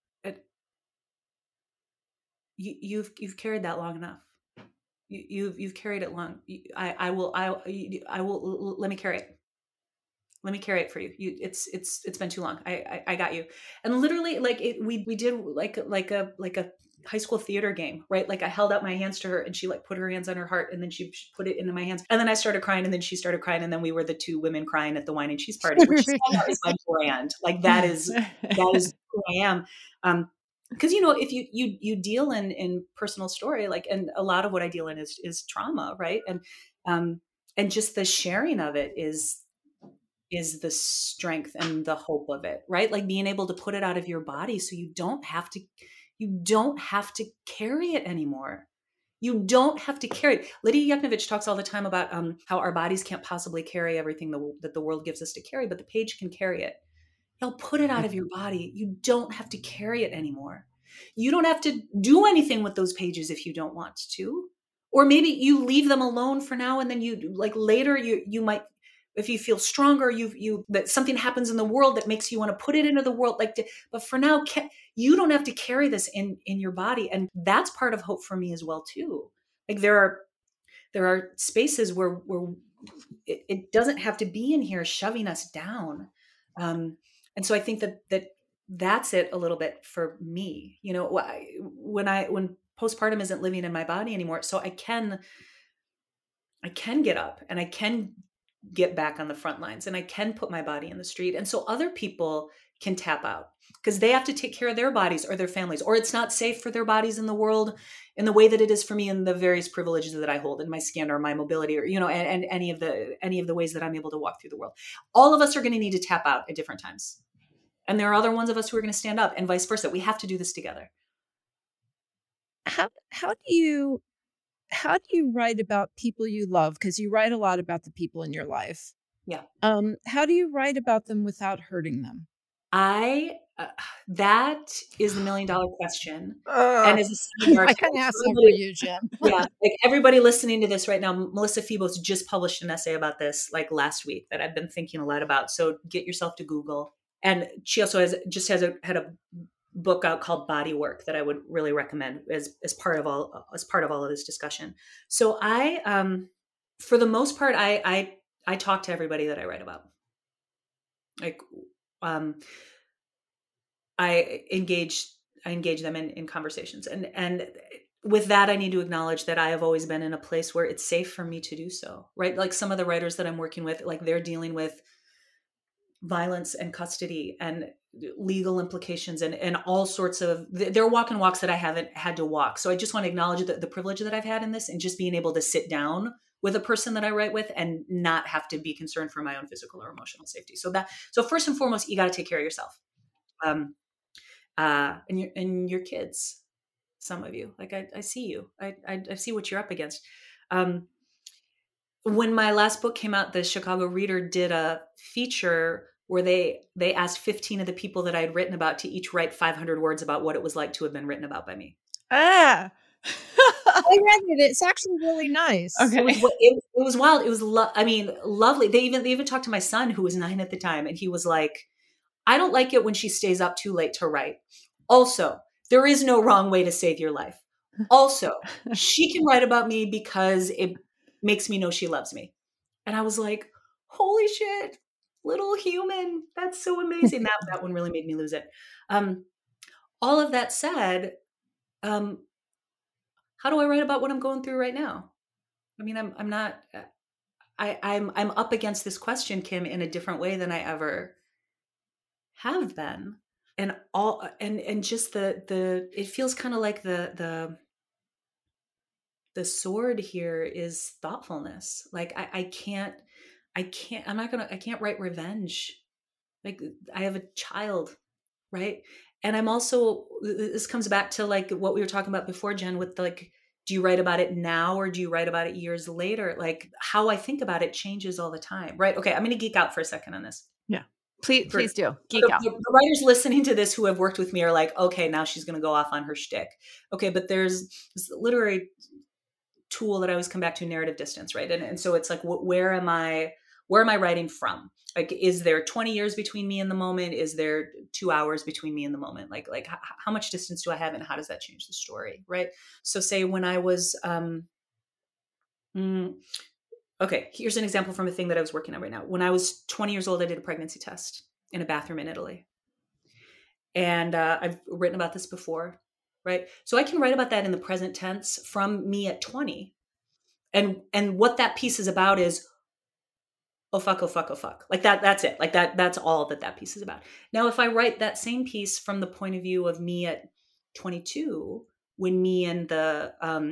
you've carried that long enough. You've carried it long. I will, let me carry it. Let me carry it for you. It's been too long. I got you. And literally we did like a high school theater game, right? Like I held out my hands to her and she like put her hands on her heart and then she put it into my hands. And then I started crying and then she started crying. And then we were the two women crying at the wine and cheese party, which is my brand. Like that is who I am. Because, you know, if you deal in personal story, like, and a lot of what I deal in is trauma. Right. And just the sharing of it is the strength and the hope of it, right? Like being able to put it out of your body so you don't have to carry it anymore. You don't have to carry it. Lydia Yuknavitch talks all the time about how our bodies can't possibly carry everything that the world gives us to carry, but the page can carry it. You'll put it out of your body. You don't have to carry it anymore. You don't have to do anything with those pages if you don't want to. Or maybe you leave them alone for now and then you like later you might, if you feel stronger, that something happens in the world that makes you want to put it into the world. But for now, you don't have to carry this in your body. And that's part of hope for me as well, too. Like there are spaces where it doesn't have to be in here shoving us down. And so I think that's it a little bit for me, you know, when postpartum isn't living in my body anymore. So I can get up and I can get back on the front lines and I can put my body in the street. And so other people can tap out because they have to take care of their bodies or their families, or it's not safe for their bodies in the world in the way that it is for me in the various privileges that I hold in my skin or my mobility or, you know, and any of the ways that I'm able to walk through the world. All of us are going to need to tap out at different times. And there are other ones of us who are going to stand up and vice versa. We have to do this together. How do you how do you write about people you love? Because you write a lot about the people in your life. Yeah. How do you write about them without hurting them? That is the $1 million question. And as a sidebar, I can ask that for you, Jen. yeah, like everybody listening to this right now, Melissa Febos just published an essay about this like last week that I've been thinking a lot about. So get yourself to Google. And she also had a book out called Body Work that I would really recommend as part of all of this discussion. So for the most part, I talk to everybody that I write about. Like, I engage them in conversations. And with that, I need to acknowledge that I have always been in a place where it's safe for me to do so, right? Like some of the writers that I'm working with, like they're dealing with violence and custody and legal implications and all sorts of, they're walking walks that I haven't had to walk. So I just want to acknowledge the privilege that I've had in this and just being able to sit down with a person that I write with and not have to be concerned for my own physical or emotional safety. So first and foremost, you got to take care of yourself. And your kids, some of you, like I see you, I see what you're up against. When my last book came out, the Chicago Reader did a feature where they asked 15 of the people that I'd written about to each write 500 words about what it was like to have been written about by me. I read it. It's actually really nice. Okay. It was wild. It was, lovely. They even talked to my son, who was 9 at the time. And he was like, I don't like it when she stays up too late to write. Also, there is no wrong way to save your life. Also, she can write about me because it makes me know she loves me. And I was like, holy shit, little human. That's so amazing. That one really made me lose it. All of that said, how do I write about what I'm going through right now? I mean, I'm up against this question, Kim, in a different way than I ever have been. And just it feels kind of like the sword here is thoughtfulness. Like I can't write revenge. Like I have a child, right? And I'm also, this comes back to like what we were talking about before, Jen, with like, do you write about it now or do you write about it years later? Like how I think about it changes all the time, right? Okay, I'm going to geek out for a second on this. Yeah. Please do. Geek out. The writers listening to this who have worked with me are like, okay, now she's going to go off on her shtick. Okay, but there's this literary tool that I always come back to, narrative distance, right? And so it's like, where am I writing from? Like, is there 20 years between me and the moment? Is there 2 hours between me and the moment? Like how much distance do I have and how does that change the story, right? So say when I was, okay, here's an example from a thing that I was working on right now. When I was 20 years old, I did a pregnancy test in a bathroom in Italy. And I've written about this before, right? So I can write about that in the present tense from me at 20. And what that piece is about is, oh fuck, oh fuck, oh fuck. Like that's it. Like that's all that piece is about. Now, if I write that same piece from the point of view of me at 22, when me and the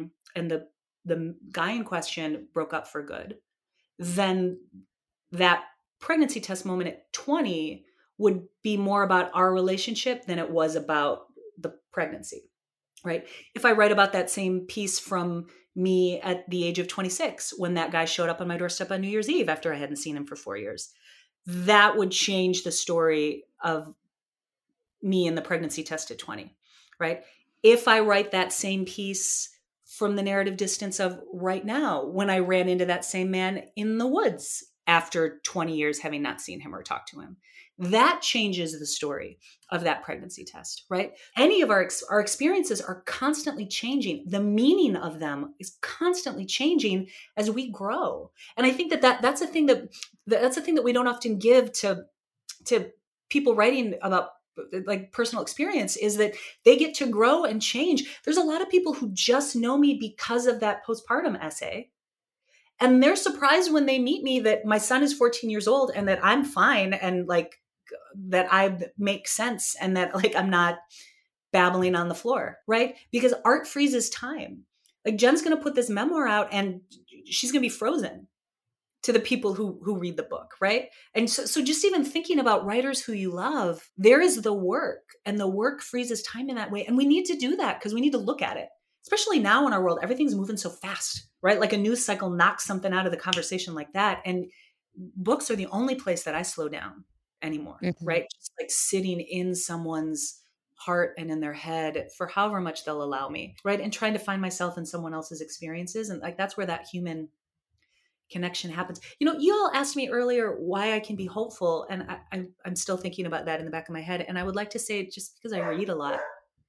guy in question broke up for good, then that pregnancy test moment at 20 would be more about our relationship than it was about the pregnancy, right? If I write about that same piece from me at the age of 26, when that guy showed up on my doorstep on New Year's Eve after I hadn't seen him for 4 years, that would change the story of me in the pregnancy test at 20, right? If I write that same piece from the narrative distance of right now, when I ran into that same man in the woods after 20 years having not seen him or talked to him, that changes the story of that pregnancy test, right? Any of our experiences are constantly changing. The meaning of them is constantly changing as we grow. And I think that's a thing that we don't often give to people writing about like personal experience, is that they get to grow and change. There's a lot of people who just know me because of that postpartum essay. And they're surprised when they meet me that my son is 14 years old and that I'm fine and like that I make sense and that like I'm not babbling on the floor, right? Because art freezes time. Like Jen's going to put this memoir out and she's going to be frozen to the people who read the book, right? And so just even thinking about writers who you love, there is the work, and the work freezes time in that way. And we need to do that because we need to look at it. especially now in our world, everything's moving so fast, right? Like a news cycle knocks something out of the conversation like that. And books are the only place that I slow down anymore, right? Just like sitting in someone's heart and in their head for however much they'll allow me, right? And trying to find myself in someone else's experiences. And like, that's where that human connection happens. You know, you all asked me earlier why I can be hopeful. And I'm still thinking about that in the back of my head. And I would like to say, just because I read a lot,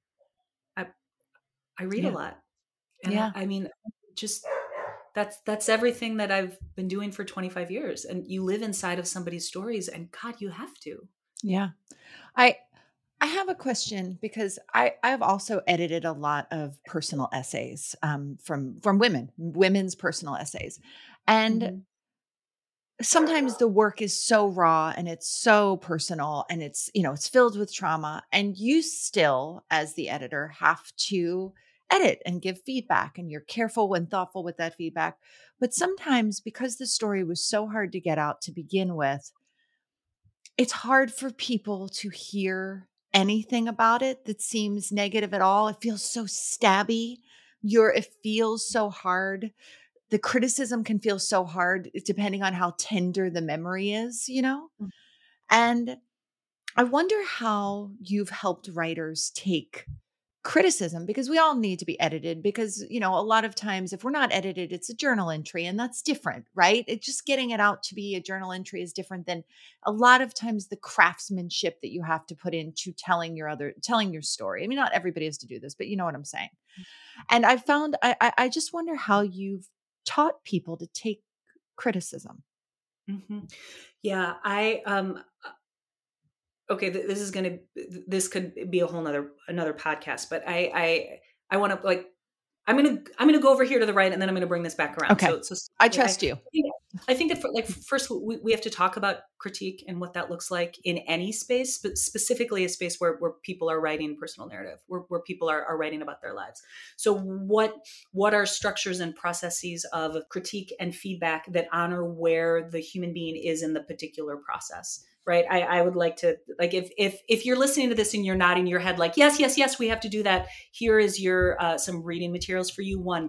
I read a lot. And I mean, just that's everything that I've been doing for 25 years. And you live inside of somebody's stories, and God, you have to. Yeah. I have a question, because I've also edited a lot of personal essays from women's personal essays. And sometimes the work is so raw and it's so personal, and it's, you know, it's filled with trauma, and you still, as the editor, have to edit and give feedback, and you're careful and thoughtful with that feedback. But sometimes, because the story was so hard to get out to begin with, it's hard for people to hear anything about it that seems negative at all. It feels so stabby. It feels so hard. The criticism can feel so hard depending on how tender the memory is, you know? And I wonder how you've helped writers take criticism, because we all need to be edited, because, you know, a lot of times if we're not edited, it's a journal entry, and that's different, right? It's just getting it out to be a journal entry is different than a lot of times the craftsmanship that you have to put into telling your story. I mean, not everybody has to do this, but you know what I'm saying. And I found, I just wonder how you've taught people to take criticism. Yeah, okay, this could be a whole another podcast, but I want to, like, I'm going to go over here to the right, and then I'm going to bring this back around. Okay. So I trust you. I think that first we have to talk about critique and what that looks like in any space, but specifically a space where people are writing personal narrative, where people are writing about their lives. So what are structures and processes of critique and feedback that honor where the human being is in the particular process? Right. I would like to, like, if you're listening to this and you're nodding your head, like, yes, we have to do that. Here is your, some reading materials for you. 1,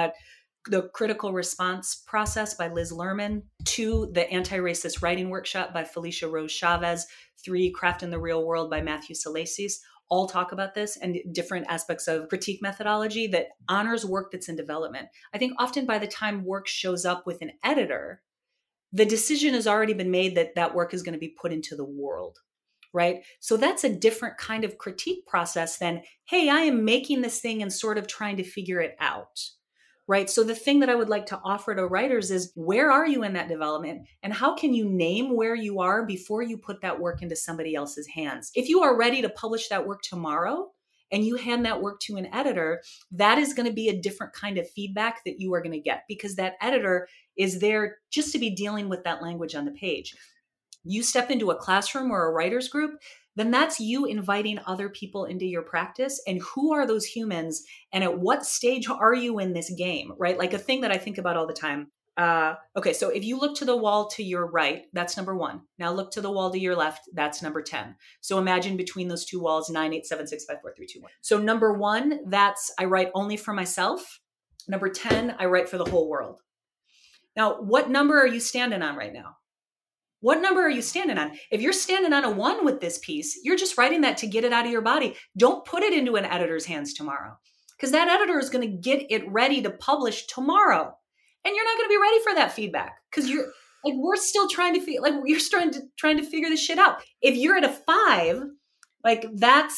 The Critical Response Process by Liz Lerman. 2, The Anti-Racist Writing Workshop by Felicia Rose Chavez. 3, Craft in the Real World by Matthew Salaces. All talk about this and different aspects of critique methodology that honors work that's in development. I think often by the time work shows up with an editor, the decision has already been made that work is going to be put into the world, right? So that's a different kind of critique process than, hey, I am making this thing and sort of trying to figure it out, right? So the thing that I would like to offer to writers is, where are you in that development? And how can you name where you are before you put that work into somebody else's hands? If you are ready to publish that work tomorrow, and you hand that work to an editor, that is going to be a different kind of feedback that you are going to get, because that editor is there just to be dealing with that language on the page. You step into a classroom or a writer's group, then that's you inviting other people into your practice. And who are those humans? And at what stage are you in this game, right? Like a thing that I think about all the time. Okay, so if you look to the wall to your right, that's number 1. Now look to the wall to your left, that's number 10. So imagine between those two walls, 9, 8, 7, 6, 5, 4, 3, 2, 1. So number 1, that's I write only for myself. Number 10, I write for the whole world. Now, what number are you standing on right now? What number are you standing on? If you're standing on a 1 with this piece, you're just writing that to get it out of your body. Don't put it into an editor's hands tomorrow, because that editor is going to get it ready to publish tomorrow. And you're not going to be ready for that feedback, because you're like, we're still trying to feel like you're trying to figure this shit out. If you're at a 5, like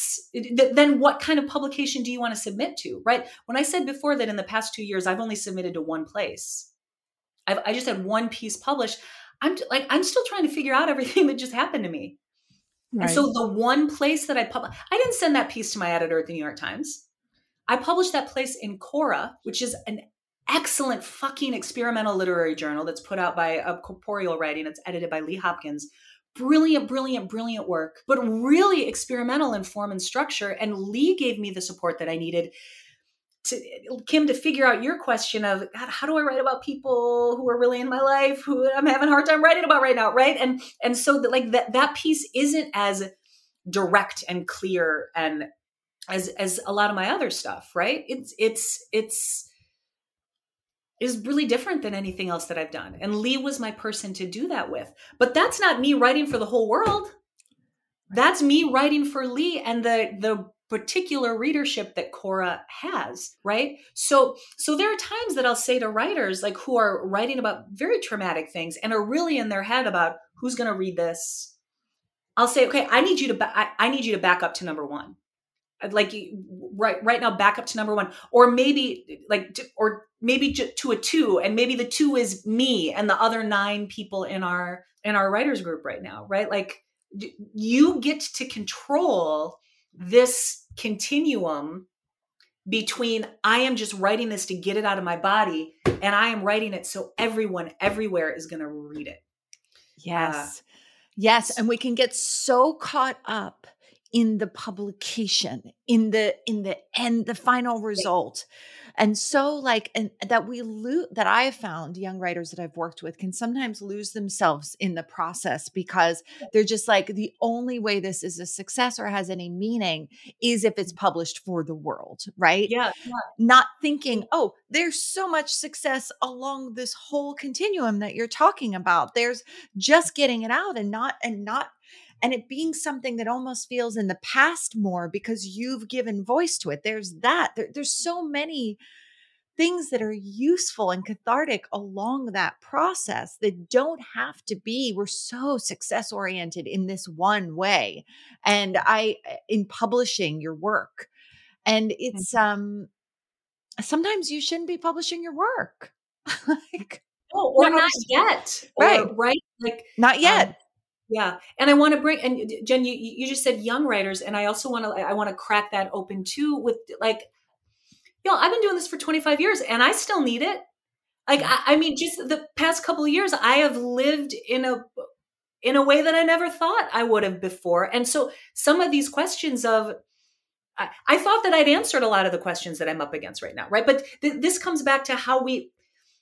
then what kind of publication do you want to submit to, right? When I said before that in the past 2 years, I've only submitted to one place. I just had one piece published. I'm still trying to figure out everything that just happened to me. Right. And so the one place that I didn't send that piece to my editor at the New York Times. I published that place in Cora, which is an excellent fucking experimental literary journal that's put out by Corporeal Writing. It's edited by Lee Hopkins. Brilliant, brilliant, brilliant work, but really experimental in form and structure. And Lee gave me the support that I needed Kim, to figure out your question of, God, how do I write about people who are really in my life, who I'm having a hard time writing about right now, right? And so that piece isn't as direct and clear and as a lot of my other stuff, right? It's is really different than anything else that I've done. And Lee was my person to do that with. But that's not me writing for the whole world. That's me writing for Lee and the particular readership that Cora has, right? So there are times that I'll say to writers like who are writing about very traumatic things and are really in their head about who's going to read this. I'll say, okay, I need you to back up to number one. I'd like you right now, back up to number one, or maybe to a 2, and maybe the 2 is me and the other 9 people in our writers group right now, right? Like you get to control this continuum between I am just writing this to get it out of my body, and I am writing it so everyone everywhere is going to read it. Yes. Yes. And we can get so caught up in the publication, in the end, the final result. And so and that we lose, that I have found young writers that I've worked with can sometimes lose themselves in the process because they're just like, the only way this is a success or has any meaning is if it's published for the world, right? Yeah. Not thinking, oh, there's so much success along this whole continuum that you're talking about. There's just getting it out and it being something that almost feels in the past more because you've given voice to it. There's that. There's so many things that are useful and cathartic along that process that don't have to be, we're so success oriented in this one way. And in publishing your work. And it's, sometimes you shouldn't be publishing your work. or not yet. Right. Right. Like not yet. Yeah. And I want to bring, and Jen, you just said young writers. And I also want to crack that open too with like, I've been doing this for 25 years and I still need it. Like, I mean, just the past couple of years, I have lived in a way that I never thought I would have before. And so some of these questions I thought that I'd answered a lot of the questions that I'm up against right now. Right. But this comes back to how we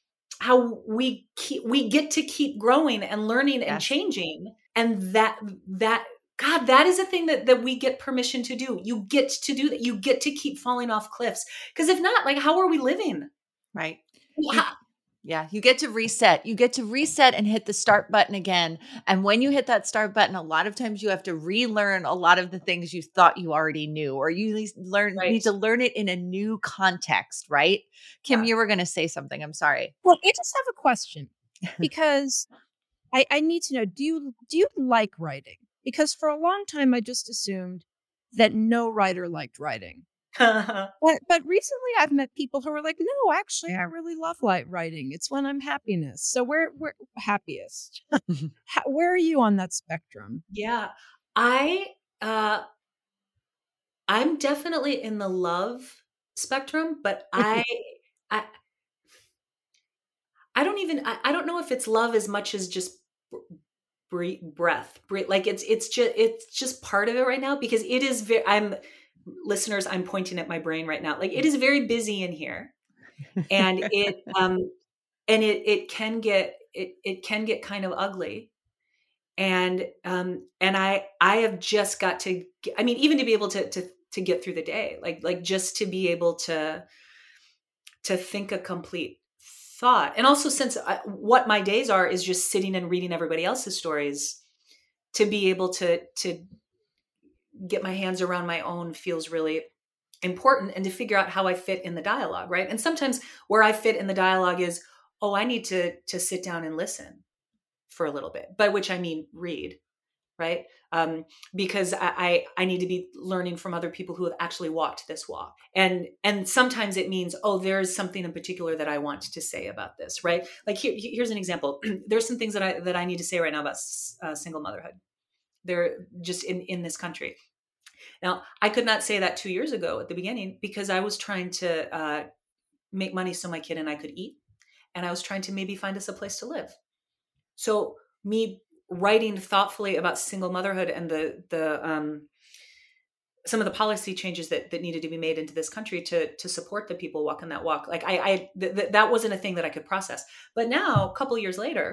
get to keep growing and learning and changing. And that is a thing that we get permission to do. You get to do that. You get to keep falling off cliffs. Because if not, like, how are we living? Right. You get to reset. You get to reset and hit the start button again. And when you hit that start button, a lot of times you have to relearn a lot of the things you thought you already knew, or you need to learn it in a new context, right? Kim, you were going to say something. I'm sorry. Well, I just have a question because I need to know, do you like writing? Because for a long time, I just assumed that no writer liked writing. But recently I've met people who are like, no, actually, I really love writing. It's when I'm happiest. So we're happiest. Where are you on that spectrum? Yeah, I'm definitely in the love spectrum, but I don't know if it's love as much as just breath. Like it's just part of it right now because it is listeners, I'm pointing at my brain right now. Like it is very busy in here, and it can get kind of ugly, and I have just got to. I mean, even to be able to get through the day, like just to be able to think a complete thought, and also since what my days are is just sitting and reading everybody else's stories, to be able to get my hands around my own feels really important, and to figure out how I fit in the dialogue, right? And sometimes where I fit in the dialogue is, I need to sit down and listen for a little bit, by which I mean read, right? Because I need to be learning from other people who have actually walked this walk. And sometimes it means, there's something in particular that I want to say about this, right? Like here's an example. There's some things that I need to say right now about single motherhood. They're just in this country. Now, I could not say that 2 years ago at the beginning because I was trying to make money so my kid and I could eat. And I was trying to maybe find us a place to live. So me writing thoughtfully about single motherhood and the some of the policy changes that needed to be made into this country to support the people walking that walk. Like that wasn't a thing that I could process. But now, a couple of years later,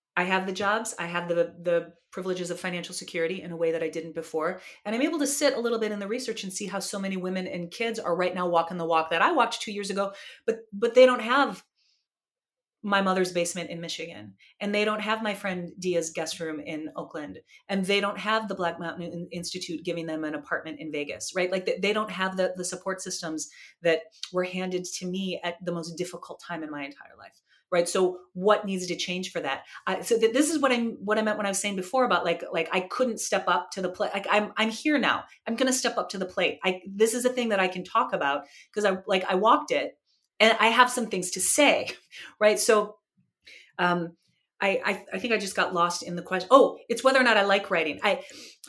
I have the jobs. I have the privileges of financial security in a way that I didn't before. And I'm able to sit a little bit in the research and see how so many women and kids are right now walking the walk that I walked 2 years ago, but they don't have my mother's basement in Michigan, and they don't have my friend Dia's guest room in Oakland, and they don't have the Black Mountain Institute giving them an apartment in Vegas, right? Like they don't have the support systems that were handed to me at the most difficult time in my entire life, right? So what needs to change for that? So this is what I meant when I was saying before about like I couldn't step up to the plate. Like I'm here now. I'm going to step up to the plate. This is a thing that I can talk about because I walked it. And I have some things to say, right? So I think I just got lost in the question. Oh, it's whether or not I like writing. I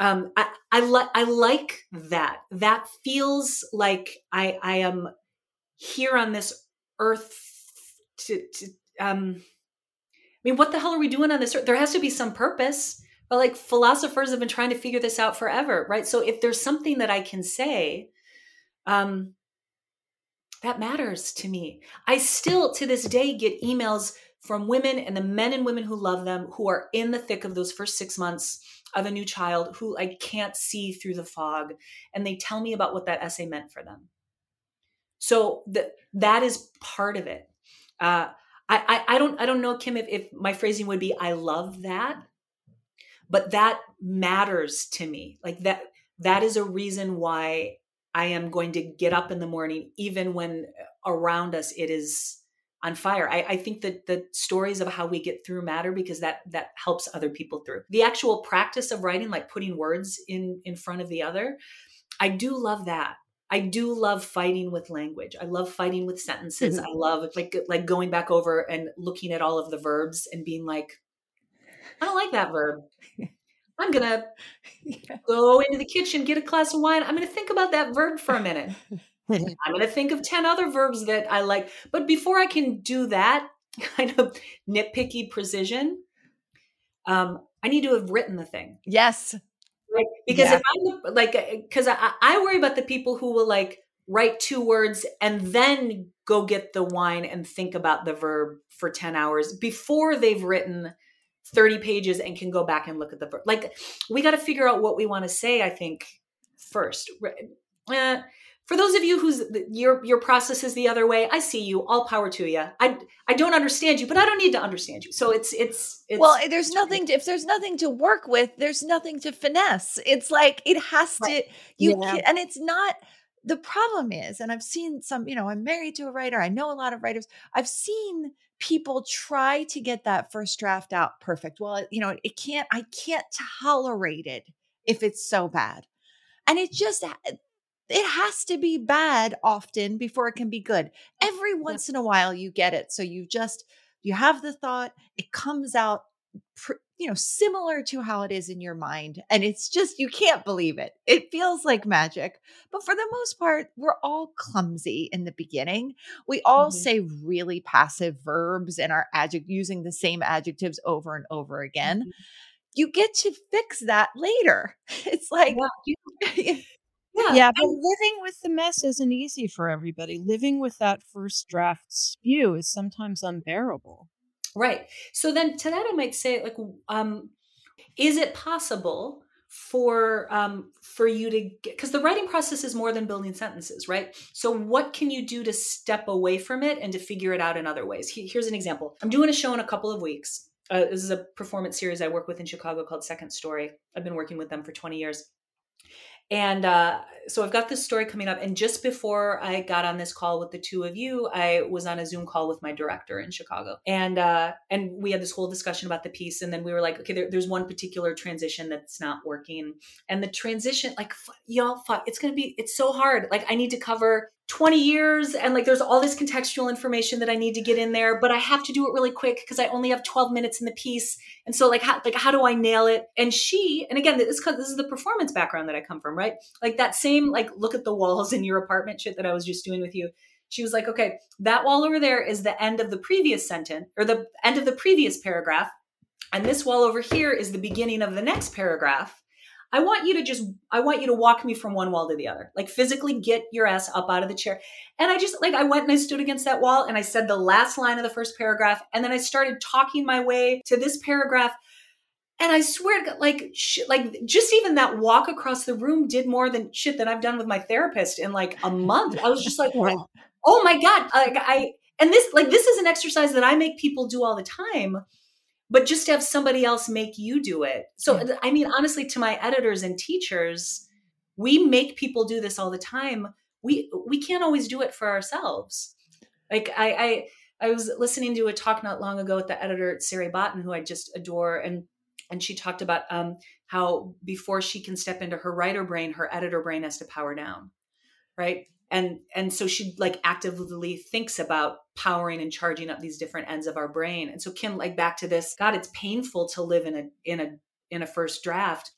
like that. That feels like I am here on this earth I mean, what the hell are we doing on this earth? There has to be some purpose. But like philosophers have been trying to figure this out forever, right? So if there's something that I can say, that matters to me. I still, to this day, get emails from women and the men and women who love them, who are in the thick of those first 6 months of a new child, who I can't see through the fog. And they tell me about what that essay meant for them. So that is part of it. I don't know, Kim, if my phrasing would be, I love that, but that matters to me. Like that is a reason why I am going to get up in the morning, even when around us it is on fire. I think that the stories of how we get through matter because that helps other people through. The actual practice of writing, like putting words in front of the other, I do love that. I do love fighting with language. I love fighting with sentences. I love like going back over and looking at all of the verbs and being like, I don't like that verb. I'm going to go into the kitchen, get a glass of wine. I'm going to think about that verb for a minute. I'm going to think of 10 other verbs that I like. But before I can do that kind of nitpicky precision, I need to have written the thing. Yes. Right? Because if I'm because I worry about the people who will like write 2 words and then go get the wine and think about the verb for 10 hours before they've written 30 pages and can go back and look at the verb. Like we got to figure out what we want to say, I think, first. For those of you whose your process is the other way, I see you. All power to you. I don't understand you, but I don't need to understand you. So it's well, there's nothing if there's nothing to work with, there's nothing to finesse. It's like it has to can't, and it's not. The problem is, and I've seen some, I'm married to a writer. I know a lot of writers. I've seen people try to get that first draft out perfect. Well, I can't tolerate it if it's so bad. And it has to be bad often before it can be good. Every once in a while you get it. So you have the thought, it comes out, similar to how it is in your mind. And it's just, you can't believe it. It feels like magic. But for the most part, we're all clumsy in the beginning. We all say really passive verbs and are using the same adjectives over and over again. You get to fix that later. It's like, Yeah, but living with the mess isn't easy for everybody. Living with that first draft spew is sometimes unbearable. Right. So then to that, I might say, like, is it possible for you to get, because the writing process is more than building sentences, right? So what can you do to step away from it and to figure it out in other ways? Here's an example. I'm doing a show in a couple of weeks. This is a performance series I work with in Chicago called Second Story. I've been working with them for 20 years. And so I've got this story coming up. And just before I got on this call with the two of you, I was on a Zoom call with my director in Chicago. And we had this whole discussion about the piece. And then we were like, okay, there's one particular transition that's not working. And the transition, like, y'all, it's so hard. Like, I need to cover 20 years. And like, there's all this contextual information that I need to get in there, but I have to do it really quick because I only have 12 minutes in the piece. And so how do I nail it? And again, this is the performance background that I come from, right? Like that same, like, look at the walls in your apartment shit that I was just doing with you. She was like, okay, that wall over there is the end of the previous sentence or the end of the previous paragraph. And this wall over here is the beginning of the next paragraph. I want you to walk me from one wall to the other, like physically get your ass up out of the chair. And I went and I stood against that wall and I said the last line of the first paragraph. And then I started talking my way to this paragraph. And I swear to God, like just even that walk across the room did more than shit that I've done with my therapist in like a month. I was just like, oh my God. This is an exercise that I make people do all the time, but just to have somebody else make you do it. So, I mean, honestly, to my editors and teachers, we make people do this all the time. We can't always do it for ourselves. Like I was listening to a talk not long ago with the editor, Sari Botten, who I just adore. And she talked about how before she can step into her writer brain, her editor brain has to power down. Right. And so she like actively thinks about powering and charging up these different ends of our brain. And so Kim, like back to this, God, it's painful to live in a first draft.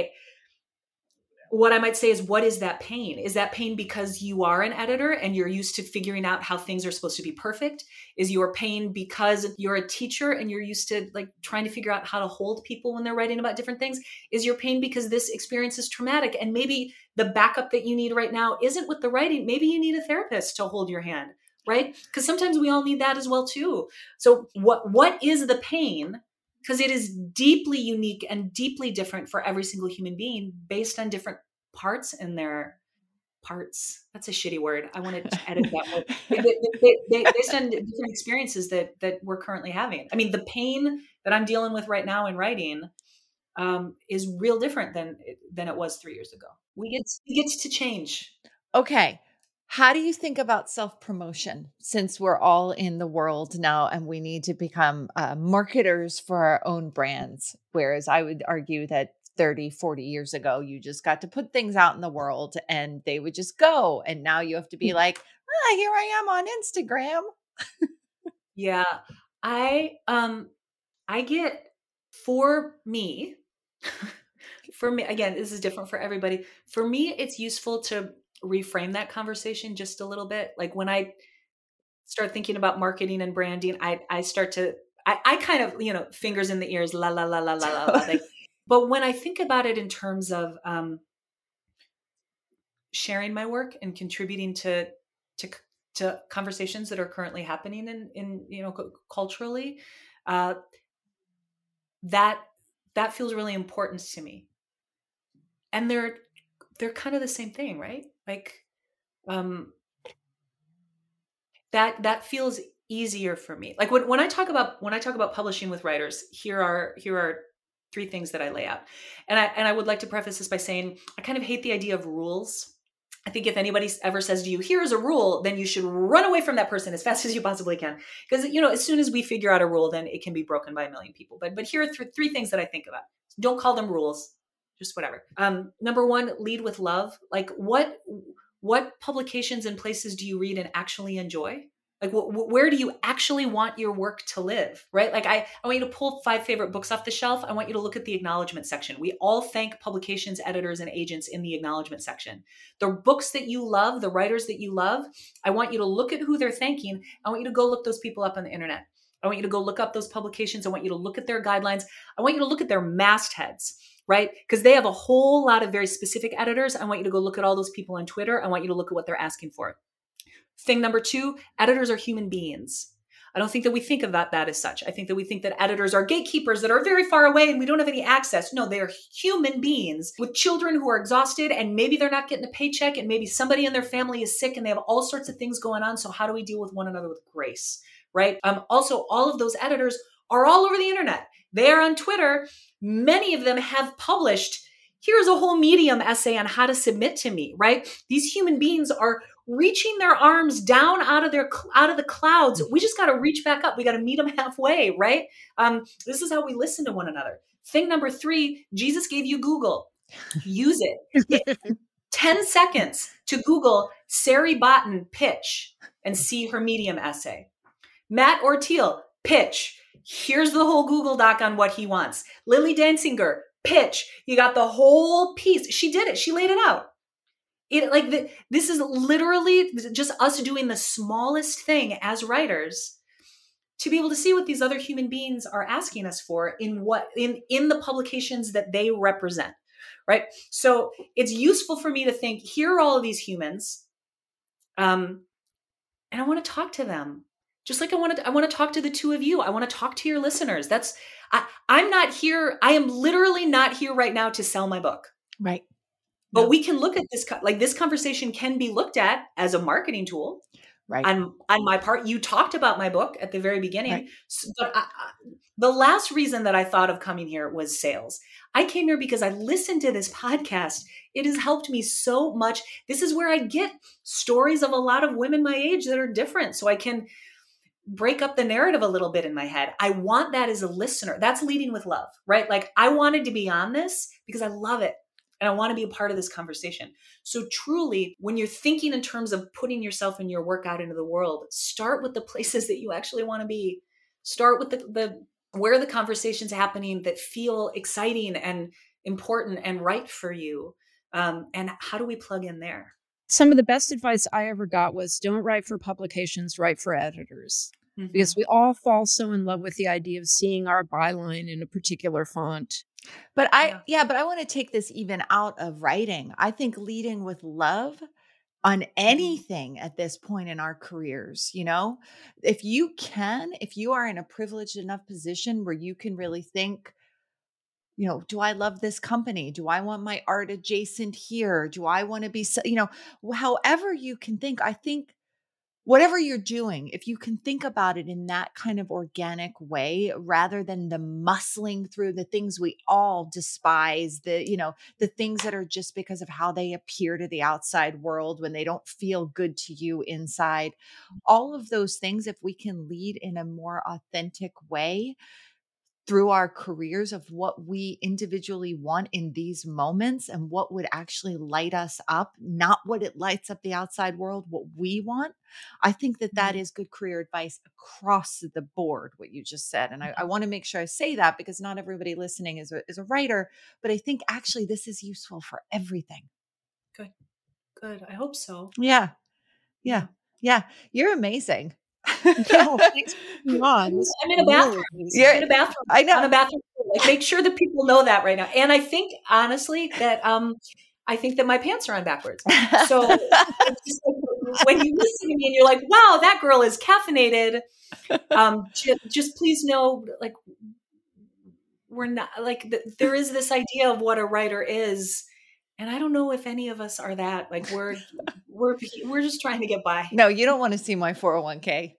What I might say is, what is that pain? Is that pain because you are an editor and you're used to figuring out how things are supposed to be perfect? Is your pain because you're a teacher and you're used to like trying to figure out how to hold people when they're writing about different things? Is your pain because this experience is traumatic and maybe the backup that you need right now isn't with the writing? Maybe you need a therapist to hold your hand, right? Because sometimes we all need that as well too. So what is the pain? Because it is deeply unique and deeply different for every single human being based on different parts in their parts. That's a shitty word. I want to edit that word. Based on different experiences that we're currently having. I mean, the pain that I'm dealing with right now in writing is real different than it was 3 years ago. We get to change. Okay. How do you think about self-promotion since we're all in the world now and we need to become marketers for our own brands? Whereas I would argue that 30, 40 years ago, you just got to put things out in the world and they would just go. And now you have to be like, here I am on Instagram. Yeah. I get for me, again, this is different for everybody. For me, it's useful to reframe that conversation just a little bit. Like when I start thinking about marketing and branding, I start to, I kind of, fingers in the ears, la, la, la, la, la, la, la. Like, but when I think about it in terms of sharing my work and contributing to conversations that are currently happening in culturally, that feels really important to me. And they're kind of the same thing, right? Like, that feels easier for me. Like when I talk about publishing with writers, here are 3 things that I lay out. And I would like to preface this by saying, I kind of hate the idea of rules. I think if anybody ever says to you, here's a rule, then you should run away from that person as fast as you possibly can. Because, as soon as we figure out a rule, then it can be broken by a million people. But here are 3 things that I think about. Don't call them rules. Just whatever. Number 1, lead with love. Like what publications and places do you read and actually enjoy? Like where do you actually want your work to live, right? Like I want you to pull 5 favorite books off the shelf. I want you to look at the acknowledgement section. We all thank publications, editors, and agents in the acknowledgement section. The books that you love, the writers that you love, I want you to look at who they're thanking. I want you to go look those people up on the internet. I want you to go look up those publications. I want you to look at their guidelines. I want you to look at their mastheads, right? Because they have a whole lot of very specific editors. I want you to go look at all those people on Twitter. I want you to look at what they're asking for. Thing number 2, editors are human beings. I don't think that we think about that as such. I think that we think that editors are gatekeepers that are very far away and we don't have any access. No, they are human beings with children who are exhausted and maybe they're not getting a paycheck and maybe somebody in their family is sick and they have all sorts of things going on. So how do we deal with one another with grace, right? Also, all of those editors are all over the internet. They are on Twitter. Many of them have published, here's a whole Medium essay on how to submit to me, right? These human beings are reaching their arms down out of the clouds. We just got to reach back up. We got to meet them halfway, right? This is how we listen to one another. Thing number 3, Jesus gave you Google. Use it. 10 seconds to Google Sari Botten pitch and see her Medium essay. Matt Ortiel, pitch. Here's the whole Google Doc on what he wants. Lily Danziger, pitch. You got the whole piece. She did it. She laid it out. This is literally just us doing the smallest thing as writers to be able to see what these other human beings are asking us for in the publications that they represent, right? So it's useful for me to think, here are all of these humans, and I want to talk to them. Just like I want to talk to the two of you. I want to talk to your listeners. I'm not here. I am literally not here right now to sell my book. Right. But we can look at this, like this conversation can be looked at as a marketing tool. Right. On my part, you talked about my book at the very beginning. Right. So, but the last reason that I thought of coming here was sales. I came here because I listened to this podcast. It has helped me so much. This is where I get stories of a lot of women my age that are different. So I can break up the narrative a little bit in my head. I want that as a listener. That's leading with love, right? Like I wanted to be on this because I love it. And I want to be a part of this conversation. So truly, when you're thinking in terms of putting yourself and your work out into the world, start with the places that you actually want to be. Start with the where are the conversations happening that feel exciting and important and right for you. And how do we plug in there? Some of the best advice I ever got was don't write for publications, write for editors. Mm-hmm. Because we all fall so in love with the idea of seeing our byline in a particular font. But I want to take this even out of writing. I think leading with love on anything at this point in our careers, if you are in a privileged enough position where you can really think, do I love this company? Do I want my art adjacent here? Do I want to be, however you can think, I think whatever you're doing, if you can think about it in that kind of organic way, rather than the muscling through the things we all despise, the things that are just because of how they appear to the outside world when they don't feel good to you inside, all of those things, if we can lead in a more authentic way through our careers of what we individually want in these moments and what would actually light us up, not what it lights up the outside world, what we want. I think that is good career advice across the board, what you just said. And I want to make sure I say that because not everybody listening is a writer, but I think actually this is useful for everything. Good. I hope so. Yeah. You're amazing. No, thanks. I'm in a bathroom. You're in a bathroom. I know. On a bathroom. Like, make sure that people know that right now. And I think, honestly, that my pants are on backwards. So when you listen to me and you're like, "Wow, that girl is caffeinated," just please know, like, we're not like there is this idea of what a writer is. And I don't know if any of us are that. Like we're just trying to get by. No, you don't want to see my 401k.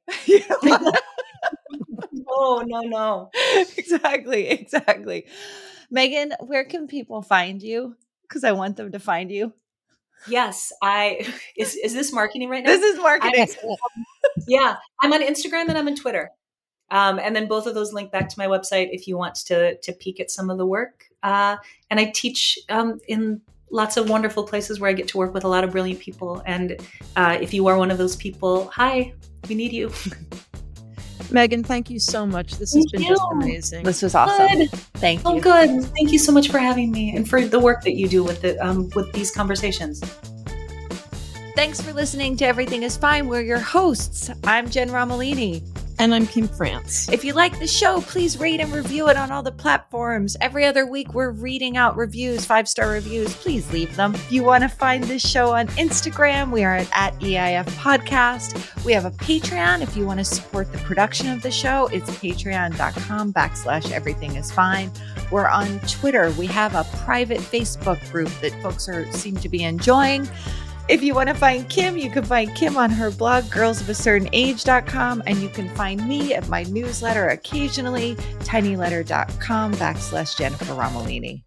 Oh, no. Exactly. Megan, where can people find you? Because I want them to find you. Yes, is this marketing right now? This is marketing. Yeah, I'm on Instagram and I'm on Twitter. And then both of those link back to my website if you want to peek at some of the work. And I teach in lots of wonderful places where I get to work with a lot of brilliant people. And if you are one of those people, hi, we need you. Megan, thank you so much. This has been just amazing. This was awesome. Good. Thank you. Oh, good. Thank you so much for having me and for the work that you do with with these conversations. Thanks for listening to Everything is Fine. We're your hosts. I'm Jen Romolini. And I'm Kim France. If you like the show, please rate and review it on all the platforms. Every other week, we're reading out reviews, 5-star reviews. Please leave them. If you want to find this show on Instagram, we are at EIF Podcast. We have a Patreon. If you want to support the production of the show, it's patreon.com/everythingisfine. We're on Twitter. We have a private Facebook group that folks seem to be enjoying. If you want to find Kim, you can find Kim on her blog, girlsofacertainage.com, and you can find me at my newsletter occasionally, tinyletter.com/Jennifer Romolini.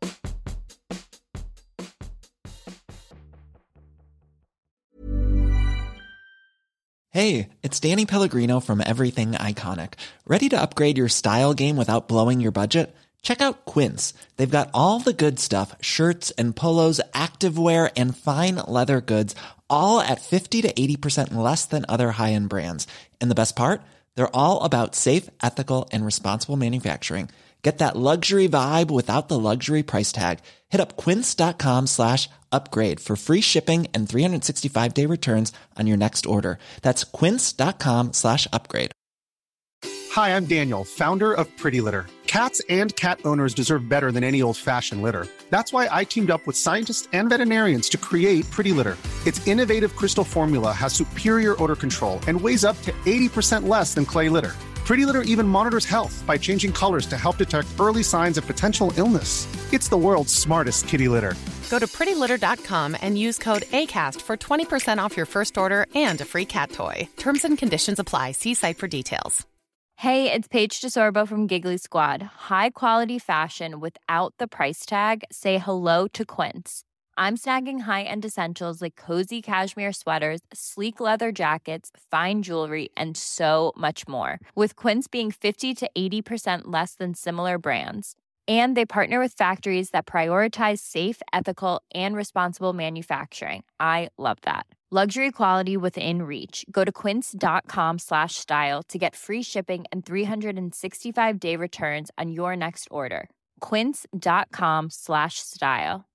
Hey, it's Danny Pellegrino from Everything Iconic. Ready to upgrade your style game without blowing your budget? Check out Quince. They've got all the good stuff, shirts and polos, activewear, and fine leather goods, all at 50 to 80% less than other high-end brands. And the best part? They're all about safe, ethical, and responsible manufacturing. Get that luxury vibe without the luxury price tag. Hit up quince.com/upgrade for free shipping and 365-day returns on your next order. That's quince.com/upgrade. Hi, I'm Daniel, founder of Pretty Litter. Cats and cat owners deserve better than any old-fashioned litter. That's why I teamed up with scientists and veterinarians to create Pretty Litter. Its innovative crystal formula has superior odor control and weighs up to 80% less than clay litter. Pretty Litter even monitors health by changing colors to help detect early signs of potential illness. It's the world's smartest kitty litter. Go to prettylitter.com and use code ACAST for 20% off your first order and a free cat toy. Terms and conditions apply. See site for details. Hey, it's Paige DeSorbo from Giggly Squad. High quality fashion without the price tag. Say hello to Quince. I'm snagging high-end essentials like cozy cashmere sweaters, sleek leather jackets, fine jewelry, and so much more. With Quince being 50 to 80% less than similar brands. And they partner with factories that prioritize safe, ethical, and responsible manufacturing. I love that. Luxury quality within reach. Go to quince.com/style to get free shipping and 365-day returns on your next order. Quince.com/style.